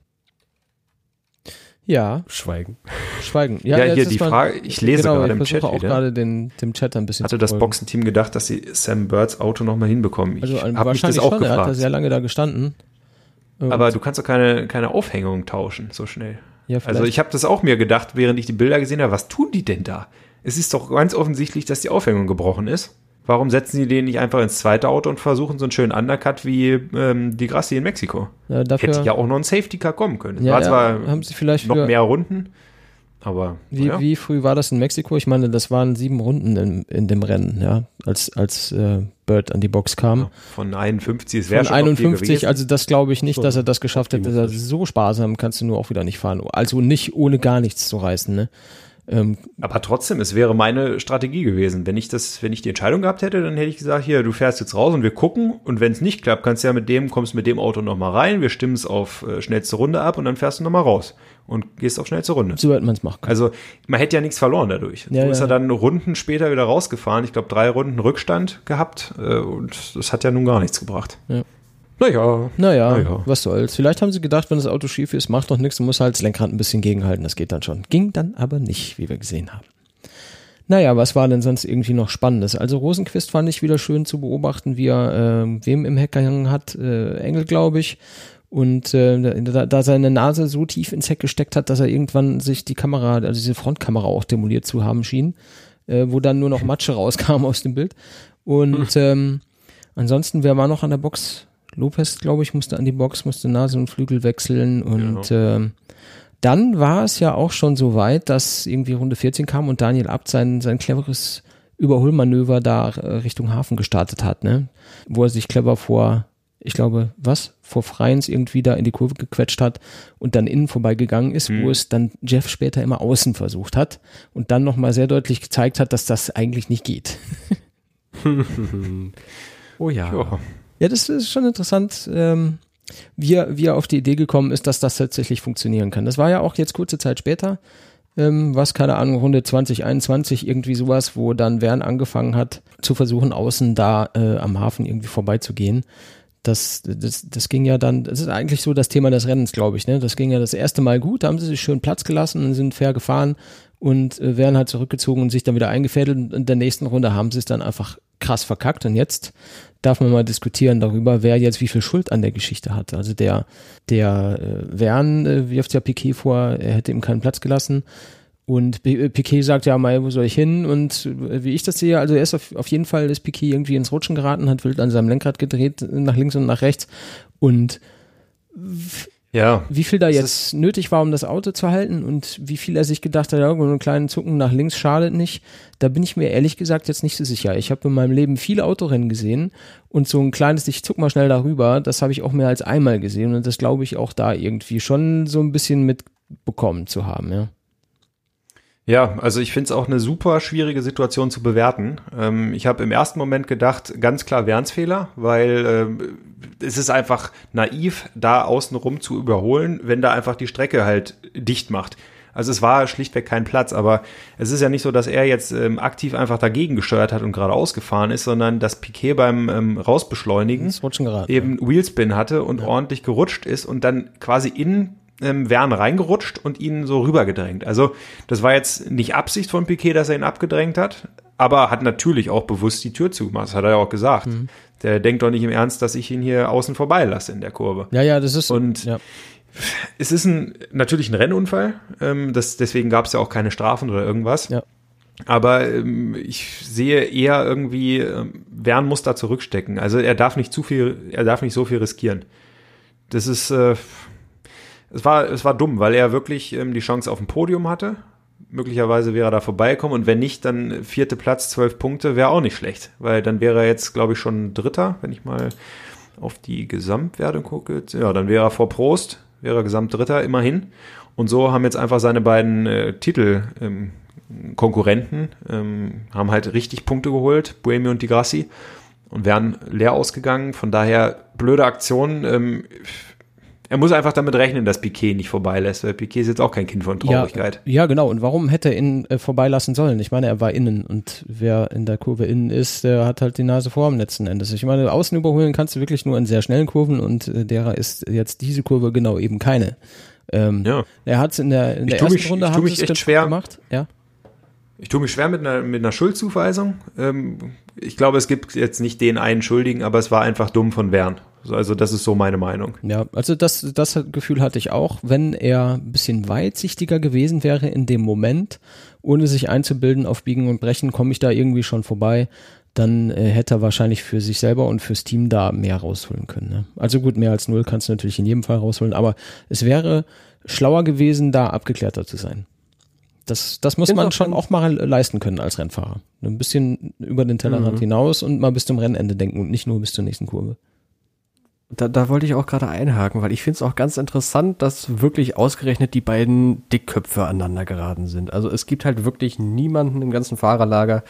Ja. Schweigen. Ja, hier die Frage, ich lese gerade im Chat auch wieder. Gerade dem Chat ein bisschen Hatte das Boxenteam gedacht, dass sie Sam Birds Auto nochmal hinbekommen? Ich habe mich das auch gefragt. Er hat da sehr lange da gestanden. Aber du kannst doch keine Aufhängung tauschen so schnell. Ja, also ich habe das auch mir gedacht, während ich die Bilder gesehen habe, was tun die denn da? Es ist doch ganz offensichtlich, dass die Aufhängung gebrochen ist. Warum setzen sie den nicht einfach ins zweite Auto und versuchen so einen schönen Undercut wie die Grassi in Mexiko? Ja, hätte ja auch noch ein Safety Car kommen können. Es war zwar haben sie vielleicht noch mehr Runden, aber wie früh war das in Mexiko? Ich meine, das waren 7 Runden in dem Rennen, ja, als Bird an die Box kam. Ja, von 51, es wäre schon 51, also das glaube ich nicht, dass er das geschafft hätte. So sparsam kannst du nur auch wieder nicht fahren. Also nicht ohne gar nichts zu reißen, ne? Aber trotzdem, es wäre meine Strategie gewesen. Wenn ich die Entscheidung gehabt hätte, dann hätte ich gesagt, hier, du fährst jetzt raus und wir gucken und wenn es nicht klappt, kommst du mit dem Auto nochmal rein, wir stimmen es auf schnellste Runde ab und dann fährst du nochmal raus und gehst auf schnellste Runde. So hätte man es machen können. Also man hätte ja nichts verloren dadurch. So ist er dann Runden später wieder rausgefahren. Ich glaube, 3 Runden Rückstand gehabt und das hat ja nun gar nichts gebracht. Ja. Naja, was soll's. Vielleicht haben sie gedacht, wenn das Auto schief ist, macht doch nichts, du musst halt das Lenkrad ein bisschen gegenhalten, das geht dann schon. Ging dann aber nicht, wie wir gesehen haben. Naja, was war denn sonst irgendwie noch Spannendes? Also Rosenqvist fand ich wieder schön zu beobachten, wie er wem im Heck gehangen hat, Engel, glaube ich, und da seine Nase so tief ins Heck gesteckt hat, dass er irgendwann sich die Kamera, also diese Frontkamera auch demoliert zu haben schien, wo dann nur noch Matsche rauskam aus dem Bild. Und ansonsten, wer war noch an der Box? Lopez, glaube ich, musste an die Box, musste Nase und Flügel wechseln und dann war es ja auch schon so weit, dass irgendwie Runde 14 kam und Daniel Abt sein cleveres Überholmanöver da Richtung Hafen gestartet hat, ne? Wo er sich clever vor Freins irgendwie da in die Kurve gequetscht hat und dann innen vorbeigegangen ist, wo es dann Jeff später immer außen versucht hat und dann nochmal sehr deutlich gezeigt hat, dass das eigentlich nicht geht. Oh ja. Ja, das ist schon interessant, wie er auf die Idee gekommen ist, dass das tatsächlich funktionieren kann. Das war ja auch jetzt kurze Zeit später, keine Ahnung, Runde 2021, irgendwie sowas, wo dann Verne angefangen hat, zu versuchen, außen da am Hafen irgendwie vorbeizugehen. Das ging ja dann, das ist eigentlich so das Thema des Rennens, glaube ich, ne? Das ging ja das erste Mal gut, da haben sie sich schön Platz gelassen und sind fair gefahren und Verne hat zurückgezogen und sich dann wieder eingefädelt und in der nächsten Runde haben sie es dann einfach krass verkackt und jetzt darf man mal diskutieren darüber, wer jetzt wie viel Schuld an der Geschichte hat. Also der Verne wirft ja Piquet vor, er hätte ihm keinen Platz gelassen und Piquet sagt ja mal, wo soll ich hin und wie ich das sehe, also er ist auf jeden Fall ist Piquet irgendwie ins Rutschen geraten, hat wild an seinem Lenkrad gedreht, nach links und nach rechts und wie viel da jetzt nötig war, um das Auto zu halten und wie viel er sich gedacht hat, ja, einen kleinen Zucken nach links schadet nicht, da bin ich mir ehrlich gesagt jetzt nicht so sicher. Ich habe in meinem Leben viele Autorennen gesehen und so ein kleines, ich zuck mal schnell darüber, das habe ich auch mehr als einmal gesehen und das glaube ich auch da irgendwie schon so ein bisschen mitbekommen zu haben, ja. Ja, also ich finde es auch eine super schwierige Situation zu bewerten. Ich habe im ersten Moment gedacht, ganz klar Vernes Fehler, weil es ist einfach naiv, da außenrum zu überholen, wenn da einfach die Strecke halt dicht macht. Also es war schlichtweg kein Platz, aber es ist ja nicht so, dass er jetzt aktiv einfach dagegen gesteuert hat und geradeaus gefahren ist, sondern dass Piquet beim Rausbeschleunigen eben Wheelspin hatte und ordentlich gerutscht ist und dann quasi in Verne reingerutscht und ihn so rübergedrängt. Also das war jetzt nicht Absicht von Piquet, dass er ihn abgedrängt hat, aber hat natürlich auch bewusst die Tür zugemacht. Das hat er ja auch gesagt. Der denkt doch nicht im Ernst, dass ich ihn hier außen vorbei lasse in der Kurve. Ja, das ist... Und es ist natürlich ein Rennunfall. Deswegen gab es ja auch keine Strafen oder irgendwas. Ja. Aber ich sehe eher irgendwie, Wern muss da zurückstecken. Also er darf nicht so viel riskieren. Das ist, es war dumm, weil er wirklich die Chance auf ein Podium hatte. Möglicherweise wäre er da vorbeigekommen und wenn nicht, dann 4. Platz, 12 Punkte, wäre auch nicht schlecht. Weil dann wäre er jetzt, glaube ich, schon Dritter, wenn ich mal auf die Gesamtwertung gucke. Ja, dann wäre er vor Prost, wäre er Gesamtdritter, immerhin. Und so haben jetzt einfach seine beiden Konkurrenten haben halt richtig Punkte geholt, Buemi und Di Grassi, und wären leer ausgegangen. Von daher blöde Aktion. Er muss einfach damit rechnen, dass Piquet nicht vorbeilässt, weil Piquet ist jetzt auch kein Kind von Traurigkeit. Ja, genau. Und warum hätte er ihn vorbeilassen sollen? Ich meine, er war innen und wer in der Kurve innen ist, der hat halt die Nase vorn letzten Endes. Ich meine, außen überholen kannst du wirklich nur in sehr schnellen Kurven und derer ist jetzt diese Kurve genau eben keine. Er hat es in der ersten Runde gemacht. Ja. Ich tue mich schwer mit einer Schuldzuweisung. Ich glaube, es gibt jetzt nicht den einen Schuldigen, aber es war einfach dumm von Wern. Also das ist so meine Meinung. Ja, also das Gefühl hatte ich auch. Wenn er ein bisschen weitsichtiger gewesen wäre in dem Moment, ohne sich einzubilden auf Biegen und Brechen, komme ich da irgendwie schon vorbei, dann hätte er wahrscheinlich für sich selber und fürs Team da mehr rausholen können. Ne? Also gut, mehr als 0 kannst du natürlich in jedem Fall rausholen, aber es wäre schlauer gewesen, da abgeklärter zu sein. Das muss man schon auch mal leisten können als Rennfahrer. Ein bisschen über den Tellerrand hinaus und mal bis zum Rennende denken und nicht nur bis zur nächsten Kurve. Da wollte ich auch gerade einhaken, weil ich finde es auch ganz interessant, dass wirklich ausgerechnet die beiden Dickköpfe aneinander geraten sind. Also es gibt halt wirklich niemanden im ganzen Fahrerlager,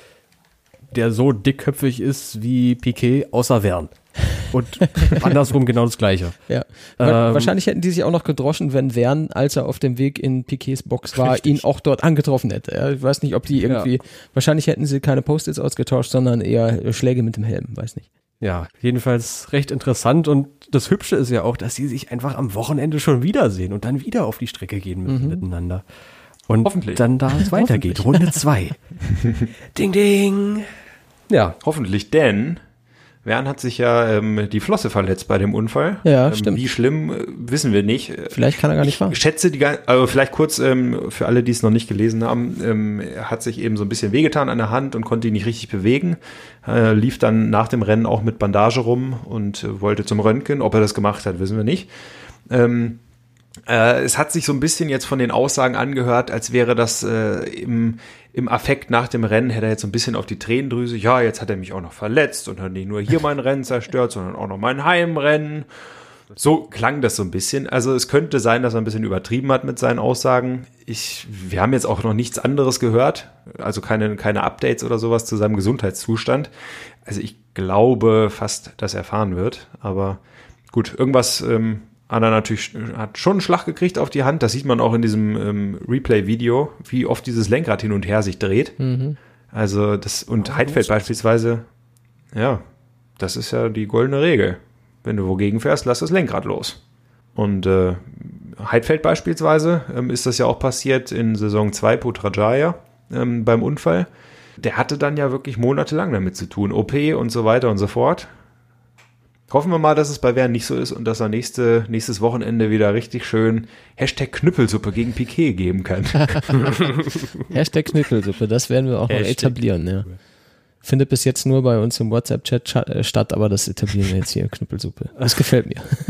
der so dickköpfig ist wie Piquet, außer Wern. Und andersrum genau das Gleiche. Ja. Wahrscheinlich hätten die sich auch noch gedroschen, wenn Wern, als er auf dem Weg in Piquets Box war, ihn auch dort angetroffen hätte. Ja, ich weiß nicht, ob die irgendwie, wahrscheinlich hätten sie keine Post-its ausgetauscht, sondern eher Schläge mit dem Helm, weiß nicht. Ja, jedenfalls recht interessant und das Hübsche ist ja auch, dass sie sich einfach am Wochenende schon wiedersehen und dann wieder auf die Strecke gehen müssen miteinander. Und hoffentlich. Dann da es weitergeht, Runde 2. Ding, ding. Ja. Hoffentlich, denn Wern hat sich ja die Flosse verletzt bei dem Unfall. Ja, stimmt. Wie schlimm, wissen wir nicht. Vielleicht kann er gar nicht fahren. Ich schätze, also vielleicht kurz für alle, die es noch nicht gelesen haben, er hat sich eben so ein bisschen wehgetan an der Hand und konnte ihn nicht richtig bewegen. Lief dann nach dem Rennen auch mit Bandage rum und wollte zum Röntgen. Ob er das gemacht hat, wissen wir nicht. Es hat sich so ein bisschen jetzt von den Aussagen angehört, als wäre das im Affekt nach dem Rennen, hätte er jetzt so ein bisschen auf die Tränendrüse, ja, jetzt hat er mich auch noch verletzt und hat nicht nur hier mein Rennen zerstört, sondern auch noch mein Heimrennen. So klang das so ein bisschen. Also es könnte sein, dass er ein bisschen übertrieben hat mit seinen Aussagen. Wir haben jetzt auch noch nichts anderes gehört, also keine Updates oder sowas zu seinem Gesundheitszustand. Also ich glaube fast, dass er fahren wird, aber gut, irgendwas Anna natürlich hat schon einen Schlag gekriegt auf die Hand. Das sieht man auch in diesem Replay-Video, wie oft dieses Lenkrad hin und her sich dreht. Also und Heidfeld beispielsweise, ja, das ist ja die goldene Regel. Wenn du wogegen fährst, lass das Lenkrad los. Und Heidfeld beispielsweise ist das ja auch passiert in Saison 2 Putrajaya beim Unfall. Der hatte dann ja wirklich monatelang damit zu tun. OP und so weiter und so fort. Hoffen wir mal, dass es bei Wern nicht so ist und dass er nächstes Wochenende wieder richtig schön #Knüppelsuppe gegen Piquet geben kann. #Knüppelsuppe, das werden wir auch noch etablieren. Ja. Findet bis jetzt nur bei uns im WhatsApp-Chat statt, aber das etablieren wir jetzt hier, Knüppelsuppe. Das gefällt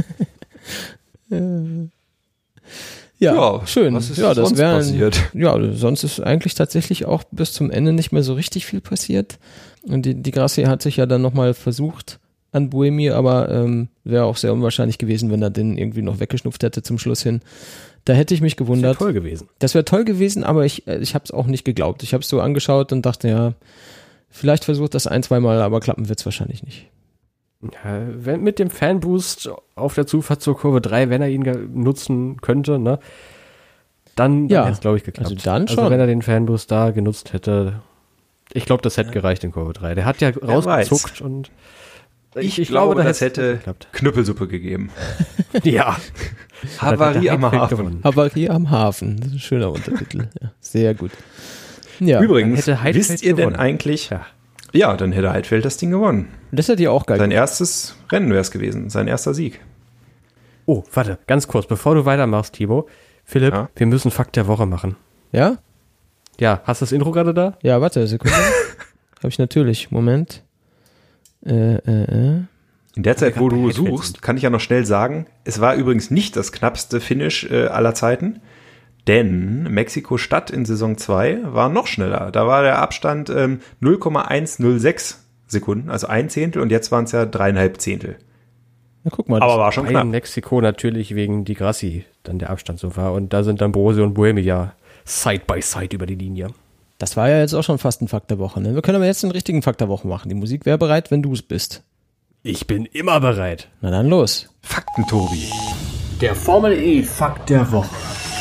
mir. Ja, schön. Was ist sonst passiert? Ja, sonst ist eigentlich tatsächlich auch bis zum Ende nicht mehr so richtig viel passiert. Und die Grassi hat sich ja dann nochmal versucht an Buemi, aber wäre auch sehr unwahrscheinlich gewesen, wenn er den irgendwie noch weggeschnupft hätte zum Schluss hin. Da hätte ich mich gewundert. Das wäre toll gewesen. Das wäre toll gewesen, aber ich habe es auch nicht geglaubt. Ich habe es so angeschaut und dachte, ja, vielleicht versucht das 1-2 Mal, aber klappen wird es wahrscheinlich nicht. Ja, wenn mit dem Fanboost auf der Zufahrt zur Kurve 3, wenn er ihn nutzen könnte, ne, dann hätte es, glaube ich, geklappt. Also dann schon. Also wenn er den Fanboost da genutzt hätte, ich glaube, das hätte gereicht in Kurve 3. Der hat ja rausgezuckt und ich glaube, das hätte Knüppelsuppe gegeben. Ja. Havarie am Hafen. Havarie am Hafen. Das ist ein schöner Untertitel. Ja, sehr gut. Ja. Übrigens, wisst ihr denn eigentlich... Ja, dann hätte Heidfeld das Ding gewonnen. Das hätte ja auch geil. Sein erstes Rennen wäre es gewesen. Sein erster Sieg. Oh, warte, ganz kurz, bevor du weitermachst, Timo. Philipp, wir müssen Fakt der Woche machen. Ja? Ja, hast du das Intro gerade da? Ja, warte, Sekunde. Habe ich natürlich. Moment. In der Zeit, wo du suchst, kann ich ja noch schnell sagen, es war übrigens nicht das knappste Finish aller Zeiten, denn Mexiko-Stadt in Saison 2 war noch schneller. Da war der Abstand 0,106 Sekunden, also ein Zehntel, und jetzt waren es ja 3,5 Zehntel. Na, guck mal. Aber war schon knapp. In Mexiko natürlich wegen Di Grassi dann der Abstand so war. Und da sind dann Brose und Buemi ja side by side über die Linie. Das war ja jetzt auch schon fast ein Fakt der Woche. Ne? Wir können aber jetzt einen richtigen Fakt der Woche machen. Die Musik wäre bereit, wenn du es bist. Ich bin immer bereit. Na dann los. Fakten, Tobi. Der Formel E Fakt der Woche.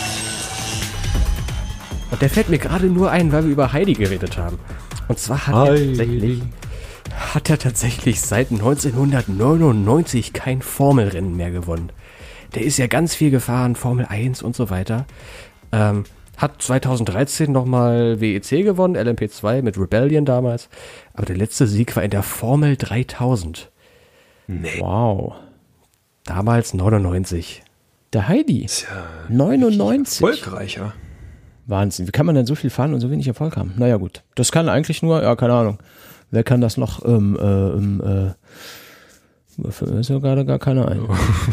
Und der fällt mir gerade nur ein, weil wir über Heidi geredet haben. Und zwar hat er tatsächlich seit 1999 kein Formelrennen mehr gewonnen. Der ist ja ganz viel gefahren, Formel 1 und so weiter. Hat 2013 nochmal WEC gewonnen, LMP2 mit Rebellion damals. Aber der letzte Sieg war in der Formel 3000. Nee. Wow. Damals 99. Der Heidi. Ist ja 99. erfolgreicher. Wahnsinn. Wie kann man denn so viel fahren und so wenig Erfolg haben? Naja gut. Das kann eigentlich nur, ja, keine Ahnung. Wer kann das noch? Ist ja gerade gar keiner ein.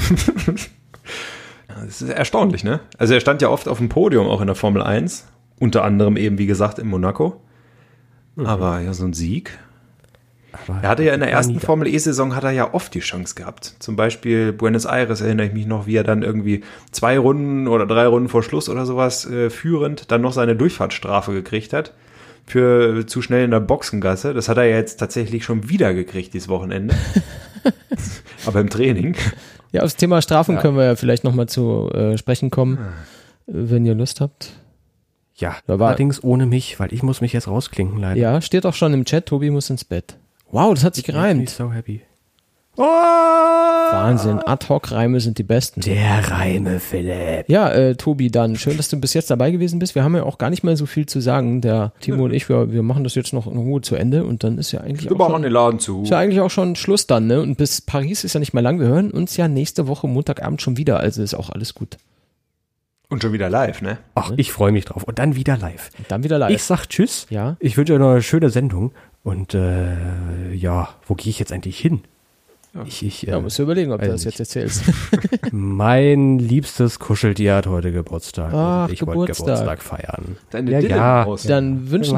Das ist erstaunlich, ne? Also er stand ja oft auf dem Podium, auch in der Formel 1. Unter anderem eben, wie gesagt, in Monaco. Aber ja, so ein Sieg. Er hatte ja in der ersten Formel E-Saison hat er ja oft die Chance gehabt. Zum Beispiel Buenos Aires erinnere ich mich noch, wie er dann irgendwie 2 Runden oder 3 Runden vor Schluss oder sowas führend dann noch seine Durchfahrtsstrafe gekriegt hat. Für zu schnell in der Boxengasse. Das hat er ja jetzt tatsächlich schon wieder gekriegt dieses Wochenende. Aber im Training. Ja, aufs Thema Strafen können wir ja vielleicht nochmal zu sprechen kommen, wenn ihr Lust habt. Ja, allerdings ohne mich, weil ich muss mich jetzt rausklinken leider. Ja, steht auch schon im Chat, Tobi muss ins Bett. Wow, das hat sich gereimt. Ich bin so happy. Oh! Wahnsinn, Ad-Hoc-Reime sind die besten. Der Reime, Philipp. Ja, Tobi, dann schön, dass du bis jetzt dabei gewesen bist. Wir haben ja auch gar nicht mehr so viel zu sagen. Der Timo und ich, wir machen das jetzt noch in Ruhe zu Ende und dann ist ja eigentlich wir machen den Laden zu. Ist ja eigentlich auch schon Schluss dann, ne? Und bis Paris ist ja nicht mehr lang. Wir hören uns ja nächste Woche Montagabend schon wieder, also ist auch alles gut. Und schon wieder live, ne? Ach, ich freue mich drauf. Und dann wieder live. Ich sag Tschüss. Ja. Ich wünsche euch noch eine schöne Sendung. Und ja, wo gehe ich jetzt eigentlich hin? Ja, musst du überlegen, ob du das jetzt erzählst. Mein liebstes Kuscheltier hat heute Geburtstag. Ach, und ich wollte Geburtstag feiern. Deine Diddlemaus. Dann wünschen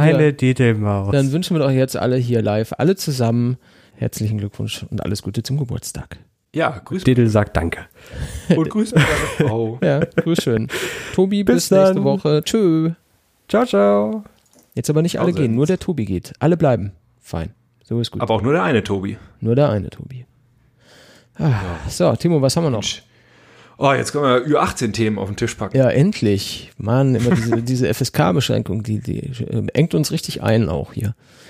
wir doch jetzt alle hier live, alle zusammen, herzlichen Glückwunsch und alles Gute zum Geburtstag. Ja, grüß Diddle sagt Danke. Und grüß mich deine Frau. Ja, grüß schön. Tobi, bis nächste Woche. Tschö. Ciao, ciao. Jetzt aber nicht alle gehen, nur der Tobi geht. Alle bleiben. Fein. So ist gut. Aber auch nur der eine Tobi. Nur der eine Tobi. So, Timo, was haben wir noch? Oh, jetzt können wir Ü18-Themen auf den Tisch packen. Ja, endlich. Mann, immer diese FSK-Beschränkung, die engt uns richtig ein auch hier.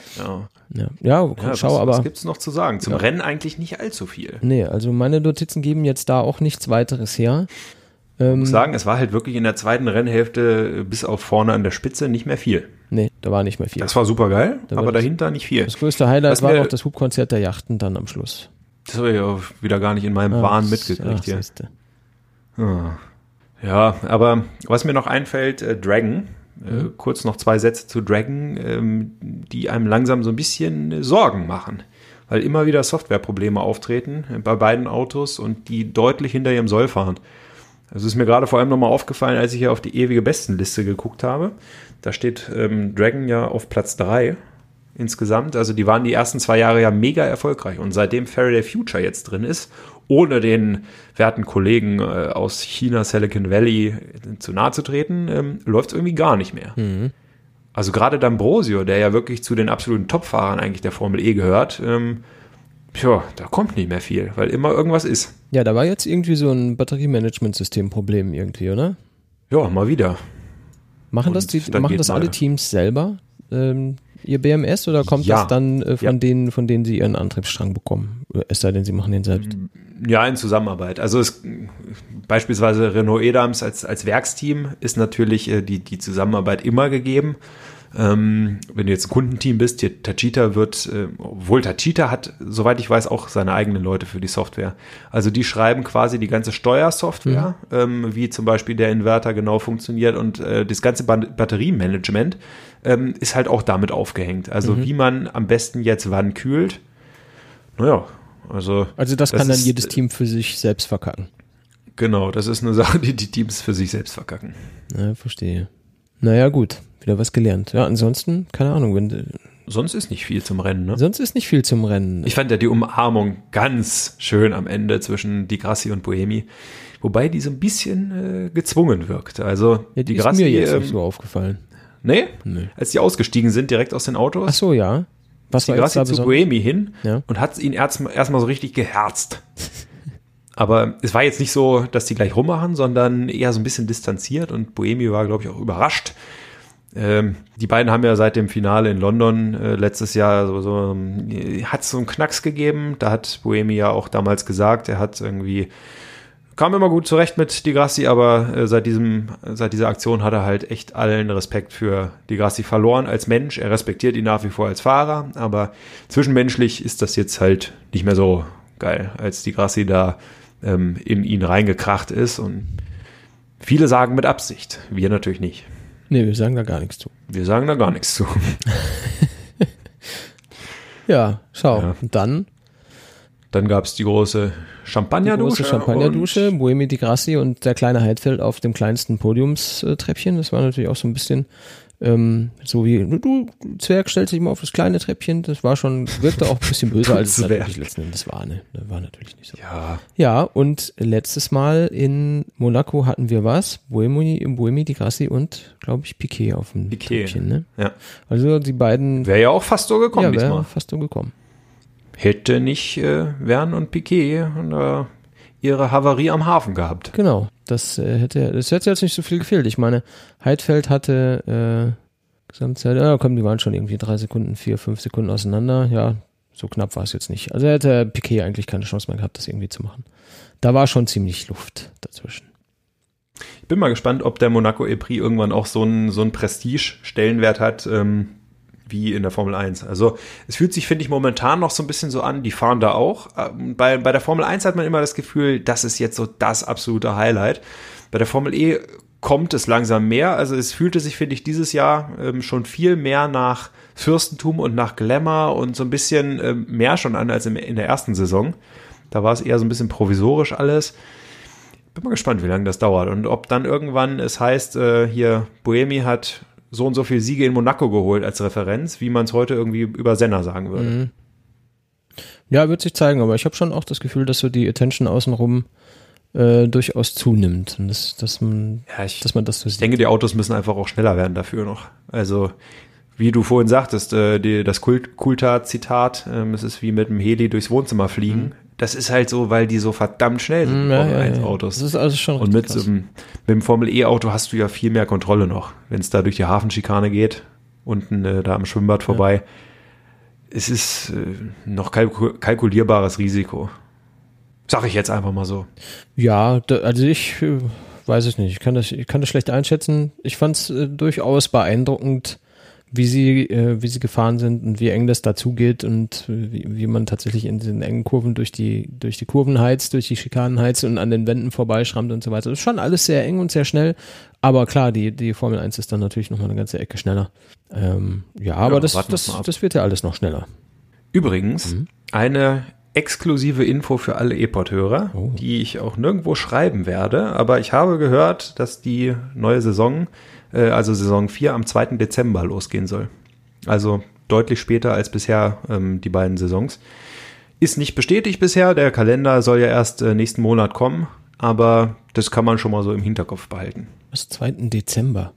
Schau, aber. Was gibt's noch zu sagen? Zum Rennen eigentlich nicht allzu viel. Nee, also meine Notizen geben jetzt da auch nichts weiteres her. Ich muss sagen, es war halt wirklich in der zweiten Rennhälfte bis auf vorne an der Spitze nicht mehr viel. Nee, da war nicht mehr viel. Das war super geil, aber dahinter nicht viel. Das größte Highlight war auch das Hubkonzert der Yachten dann am Schluss. Das habe ich auch wieder gar nicht in meinem Wahn mitgekriegt hier. Ja, aber was mir noch einfällt, Dragon, kurz noch 2 Sätze zu Dragon, die einem langsam so ein bisschen Sorgen machen, weil immer wieder Softwareprobleme auftreten bei beiden Autos und die deutlich hinter ihrem Soll fahren. Also ist mir gerade vor allem nochmal aufgefallen, als ich hier auf die ewige Bestenliste geguckt habe. Da steht Dragon ja auf Platz 3 insgesamt. Also die waren die ersten 2 Jahre ja mega erfolgreich. Und seitdem Faraday Future jetzt drin ist, ohne den werten Kollegen aus China, Silicon Valley zu nahe zu treten, läuft es irgendwie gar nicht mehr. Mhm. Also gerade D'Ambrosio, der ja wirklich zu den absoluten Top-Fahrern eigentlich der Formel E gehört, da kommt nicht mehr viel, weil immer irgendwas ist. Ja, da war jetzt irgendwie so ein Batteriemanagementsystem-Problem irgendwie, oder? Ja, mal wieder. Machen das alle Teams selber, ihr BMS, oder kommt das dann von denen sie ihren Antriebsstrang bekommen? Es sei denn, sie machen den selbst. Ja, in Zusammenarbeit. Also beispielsweise Renault Edams als Werksteam ist natürlich die Zusammenarbeit immer gegeben. Wenn du jetzt ein Kundenteam bist, hier Tachita obwohl Tachita hat, soweit ich weiß, auch seine eigenen Leute für die Software. Also die schreiben quasi die ganze Steuersoftware, wie zum Beispiel der Inverter genau funktioniert und das ganze Batteriemanagement ist halt auch damit aufgehängt. Also wie man am besten jetzt wann kühlt. Naja, also das kann dann jedes Team für sich selbst verkacken. Genau, das ist eine Sache, die Teams für sich selbst verkacken. Ja, verstehe. Naja, gut. Wieder was gelernt. Ja, ansonsten, keine Ahnung. Sonst ist nicht viel zum Rennen, ne? Sonst ist nicht viel zum Rennen. Ich fand ja die Umarmung ganz schön am Ende zwischen Di Grassi und Buemi. Wobei die so ein bisschen gezwungen wirkt. Also ja, die Di Grassi ist mir jetzt nicht so aufgefallen. Nee? Als die ausgestiegen sind, direkt aus den Autos. Ach so, ja. Was war Di Grassi zu Buemi hin und hat ihn erstmal so richtig geherzt. Aber es war jetzt nicht so, dass die gleich rummachen, sondern eher so ein bisschen distanziert und Buemi war, glaube ich, auch überrascht. Die beiden haben ja seit dem Finale in London letztes Jahr hat es so einen Knacks gegeben. Da hat Buemi ja auch damals gesagt, kam immer gut zurecht mit Di Grassi, aber seit dieser Aktion hat er halt echt allen Respekt für Di Grassi verloren als Mensch. Er respektiert ihn nach wie vor als Fahrer, aber zwischenmenschlich ist das jetzt halt nicht mehr so geil, als Di Grassi da in ihn reingekracht ist und viele sagen mit Absicht, wir natürlich nicht. Nee, wir sagen da gar nichts zu. Wir sagen da gar nichts zu. Ja, schau. Ja. Und dann gab es die große Champagnerdusche. Buemi, Di Grassi und der kleine Heidfeld auf dem kleinsten Podiumstreppchen. Das war natürlich auch so ein bisschen so wie, du Zwerg, stellst dich mal auf das kleine Treppchen. Das wirkte auch ein bisschen böser, als es natürlich letzten Endes war. Ne? Das war natürlich nicht so. Ja, und letztes Mal in Monaco hatten wir was? Buemi, Di Grassi und, glaube ich, Piquet auf dem Treppchen. Ne? Ja. Also die beiden. Wäre ja auch fast so gekommen diesmal. Ja, wäre fast so gekommen. Hätte nicht Verne und Piquet ihre Havarie am Hafen gehabt. Genau, das hätte jetzt nicht so viel gefehlt. Ich meine, Heidfeld hatte Gesamtzeit, die waren schon irgendwie 4-5 Sekunden auseinander. Ja, so knapp war es jetzt nicht. Also hätte Piquet eigentlich keine Chance mehr gehabt, das irgendwie zu machen. Da war schon ziemlich Luft dazwischen. Ich bin mal gespannt, ob der Monaco E-Prix irgendwann auch so einen Prestige-Stellenwert hat, wie in der Formel 1. Also es fühlt sich, finde ich, momentan noch so ein bisschen so an, die fahren da auch. Bei der Formel 1 hat man immer das Gefühl, das ist jetzt so das absolute Highlight. Bei der Formel E kommt es langsam mehr. Also es fühlte sich, finde ich, dieses Jahr schon viel mehr nach Fürstentum und nach Glamour und so ein bisschen mehr schon an als in der ersten Saison. Da war es eher so ein bisschen provisorisch alles. Bin mal gespannt, wie lange das dauert und ob dann irgendwann es heißt, hier Buemi hat so und so viele Siege in Monaco geholt als Referenz, wie man es heute irgendwie über Senna sagen würde. Mhm. Ja, wird sich zeigen, aber ich habe schon auch das Gefühl, dass so die Attention außenrum durchaus zunimmt und dass man das so sieht. Ich denke, die Autos müssen einfach auch schneller werden dafür noch. Also, wie du vorhin sagtest, das Coulthard-Zitat, es ist wie mit dem Heli durchs Wohnzimmer fliegen. Mhm. Das ist halt so, weil die so verdammt schnell sind, Formel-1-Autos. Das ist also schon und mit dem Formel-E-Auto hast du ja viel mehr Kontrolle noch. Wenn es da durch die Hafenschikane geht, unten da am Schwimmbad vorbei, es ist noch kalkulierbares Risiko. Sag ich jetzt einfach mal so. Ja, also ich weiß es nicht. Ich kann das schlecht einschätzen. Ich fand es durchaus beeindruckend, wie sie gefahren sind und wie eng das dazugeht und wie man tatsächlich in diesen engen Kurven durch die Kurven heizt, durch die Schikanen heizt und an den Wänden vorbeischrammt und so weiter. Das ist schon alles sehr eng und sehr schnell, aber klar, die Formel 1 ist dann natürlich nochmal eine ganze Ecke schneller. Aber das wird ja alles noch schneller. Übrigens, eine exklusive Info für alle E-Pod-Hörer, die ich auch nirgendwo schreiben werde, aber ich habe gehört, dass die neue Saison, also Saison 4, am 2. Dezember losgehen soll. Also deutlich später als bisher die beiden Saisons. Ist nicht bestätigt bisher, der Kalender soll ja erst nächsten Monat kommen, aber das kann man schon mal so im Hinterkopf behalten. Was, 2. Dezember?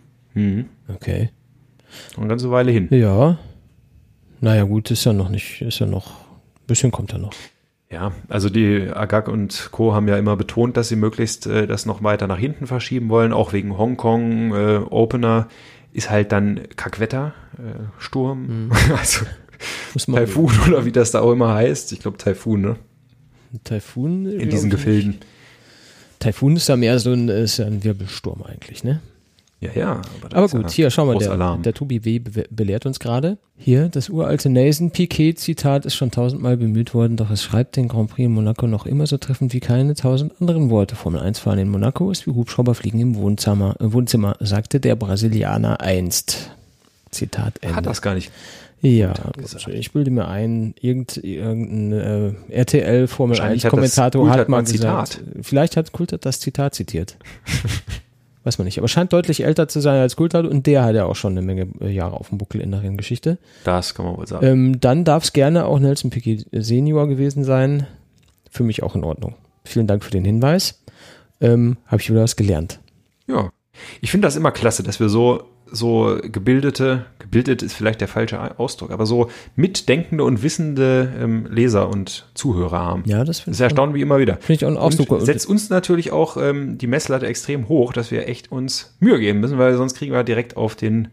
Okay. Eine ganze Weile hin. Ja. Naja gut, ein bisschen kommt er noch. Ja, also die Agag und Co. haben ja immer betont, dass sie möglichst das noch weiter nach hinten verschieben wollen, auch wegen Hongkong. Opener ist halt dann Kackwetter, Sturm, also Taifun oder wie das da auch immer heißt. Ich glaube Taifun, ne? Taifun? In diesen Gefilden. Taifun ist ja mehr ist ja ein Wirbelsturm eigentlich, ne? Ja. Aber gut, hier, schau mal, Alarm. der Tobi W. belehrt uns gerade. Hier, das uralte Nathan-Piquet-Zitat ist schon 1000-mal bemüht worden, doch es schreibt den Grand Prix in Monaco noch immer so treffend wie keine 1000 anderen Worte. Formel 1 fahren in Monaco ist wie Hubschrauberfliegen im Wohnzimmer, sagte der Brasilianer einst. Zitat Ende. Hat das gar nicht. Ja, ich bilde mir ein, irgendein RTL Formel 1 Kommentator hat mal gesagt, vielleicht hat Coulthard das Zitat zitiert. Weiß man nicht, aber scheint deutlich älter zu sein als Coulthard und der hat ja auch schon eine Menge Jahre auf dem Buckel in der Renngeschichte. Das kann man wohl sagen. Dann darf es gerne auch Nelson Piquet Senior gewesen sein. Für mich auch in Ordnung. Vielen Dank für den Hinweis. Habe ich wieder was gelernt. Ja, ich finde das immer klasse, dass wir so gebildet ist vielleicht der falsche Ausdruck, aber so mitdenkende und wissende Leser und Zuhörer haben. Ja, das ist erstaunlich wie immer wieder. Finde ich auch einen Ausdruck. Und setzt uns natürlich auch die Messlatte extrem hoch, dass wir echt uns Mühe geben müssen, weil sonst kriegen wir direkt auf den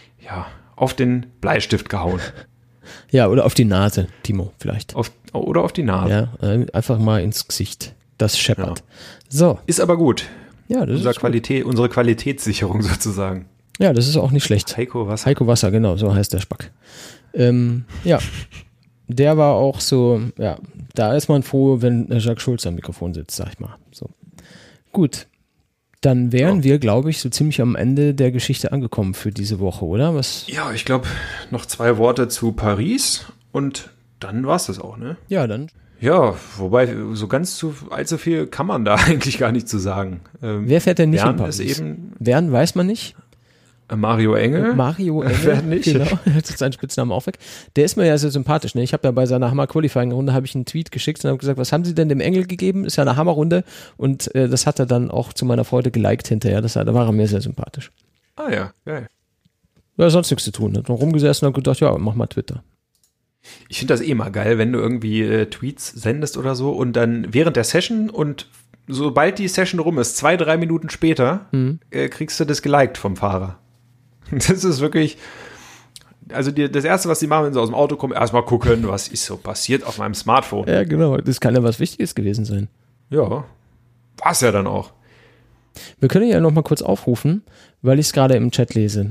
Bleistift gehauen. Ja, oder auf die Nase, Timo, vielleicht. Oder auf die Nase. Ja, einfach mal ins Gesicht. Das scheppert. Ja. So. Ist aber gut. Ja, das ist unsere Qualitätssicherung sozusagen. Ja, das ist auch nicht schlecht. Heiko Wasser, genau, so heißt der Spack. Ja, der war auch so, ja, da ist man froh, wenn Jacques Schulz am Mikrofon sitzt, sag ich mal. So. Gut, dann wären wir, glaube ich, so ziemlich am Ende der Geschichte angekommen für diese Woche, oder? Ja, ich glaube, noch 2 Worte zu Paris und dann war es das auch, ne? Ja, dann. Ja, wobei so allzu viel kann man da eigentlich gar nicht zu sagen. Wer fährt denn nicht Bern in Paris? Ist eben Bern weiß man nicht. Mario Engel. Nicht. Genau, jetzt ist sein Spitzname auch weg. Der ist mir ja sehr sympathisch. Ne? Ich habe ja bei seiner Hammer-Qualifying-Runde einen Tweet geschickt und habe gesagt, was haben Sie denn dem Engel gegeben? Ist ja eine Hammerrunde. Und das hat er dann auch zu meiner Freude geliked hinterher. Da war er mir sehr sympathisch. Ah ja, geil. Ja, sonst nichts zu tun. Hat noch rumgesessen und gedacht, ja, mach mal Twitter. Ich finde das mal geil, wenn du irgendwie Tweets sendest oder so und dann während der Session und sobald die Session rum ist, 2-3 Minuten später, kriegst du das geliked vom Fahrer. Das ist wirklich, also das Erste, was sie machen, wenn sie aus dem Auto kommen, erstmal gucken, was ist so passiert auf meinem Smartphone. Ja, genau. Das kann ja was Wichtiges gewesen sein. Ja, war es ja dann auch. Wir können ja noch mal kurz aufrufen, weil ich es gerade im Chat lese.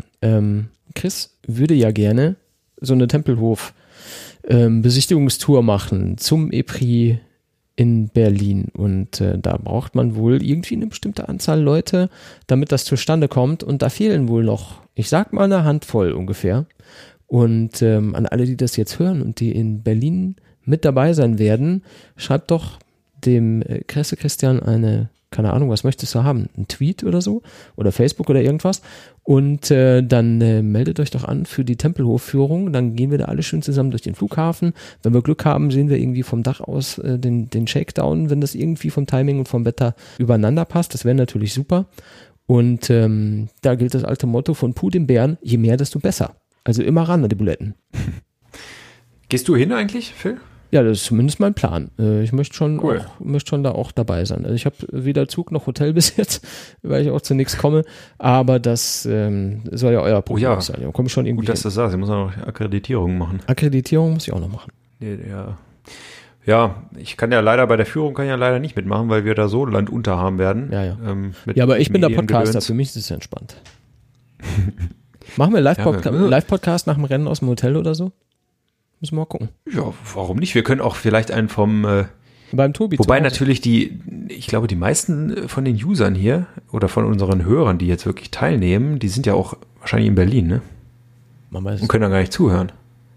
Chris würde ja gerne so eine Tempelhof Besichtigungstour machen zum E-Prix in Berlin und da braucht man wohl irgendwie eine bestimmte Anzahl Leute, damit das zustande kommt und da fehlen wohl noch, ich sag mal eine Handvoll ungefähr und an alle, die das jetzt hören und die in Berlin mit dabei sein werden, schreibt doch dem Kresse Christian eine, keine Ahnung, was möchtest du haben, ein Tweet oder so oder Facebook oder irgendwas und dann meldet euch doch an für die Tempelhof-Führung, dann gehen wir da alle schön zusammen durch den Flughafen, wenn wir Glück haben, sehen wir irgendwie vom Dach aus den Shakedown, wenn das irgendwie vom Timing und vom Wetter übereinander passt, das wäre natürlich super und da gilt das alte Motto von Puh dem Bären, je mehr, desto besser, also immer ran an die Buletten. Gehst du hin eigentlich, Phil? Ja, das ist zumindest mein Plan. Ich möchte schon, cool. möchte schon da auch dabei sein. Also ich habe weder Zug noch Hotel bis jetzt, weil ich auch zu nichts komme. Aber das soll ja euer Problem sein. Ja, komm schon irgendwie. Gut, dass du das sagst. Ich muss auch noch Akkreditierung machen. Akkreditierung muss ich auch noch machen. Ja, ich kann ja leider bei der Führung nicht mitmachen, weil wir da so Land unter haben werden. Ja. Ja, aber ich bin der Podcaster. Für mich ist es entspannt. Machen wir Live-Podcast nach dem Rennen aus dem Hotel oder so? Müssen wir mal gucken. Ja, warum nicht? Wir können auch vielleicht einen beim Tobi. Wobei natürlich ich glaube, die meisten von den Usern hier oder von unseren Hörern, die jetzt wirklich teilnehmen, die sind ja auch wahrscheinlich in Berlin, ne? Und können dann gar nicht zuhören.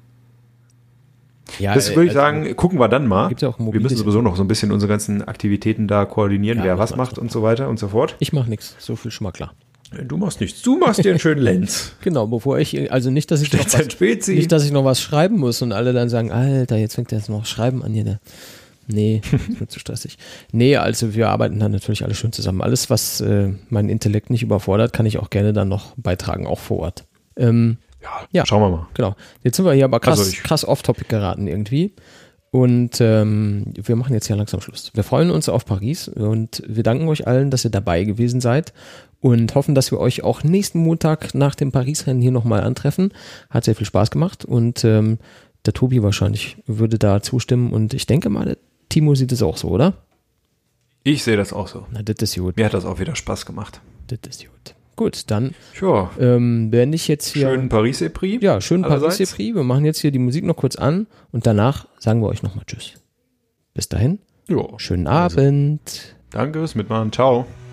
Ja, das würde ich sagen, gucken wir dann mal. Gibt's ja auch wir müssen sowieso noch so ein bisschen unsere ganzen Aktivitäten da koordinieren, wer was macht und so weiter und so fort. Ich mache nichts, so viel schon mal klar. Du machst nichts. Du machst dir einen schönen Lenz. Genau, bevor also nicht, dass ich noch was schreiben muss und alle dann sagen, Alter, jetzt fängt er jetzt noch Schreiben an hier. Nee, ist mir zu stressig. Nee, also wir arbeiten dann natürlich alle schön zusammen. Alles, was meinen Intellekt nicht überfordert, kann ich auch gerne dann noch beitragen, auch vor Ort. Ja, schauen wir mal. Genau. Jetzt sind wir hier aber krass off-topic geraten irgendwie. Und wir machen jetzt ja langsam Schluss. Wir freuen uns auf Paris und wir danken euch allen, dass ihr dabei gewesen seid und hoffen, dass wir euch auch nächsten Montag nach dem Paris-Rennen hier nochmal antreffen. Hat sehr viel Spaß gemacht und der Tobi wahrscheinlich würde da zustimmen und ich denke mal, der Timo sieht es auch so, oder? Ich sehe das auch so. Na, das ist gut. Mir hat das auch wieder Spaß gemacht. Das ist gut. Gut, dann beende ich jetzt hier. Schönen Paris-Epris. Ja, schönen Paris-Epris. Wir machen jetzt hier die Musik noch kurz an und danach sagen wir euch nochmal Tschüss. Bis dahin. Jo. Schönen Abend. Danke fürs Mitmachen. Ciao.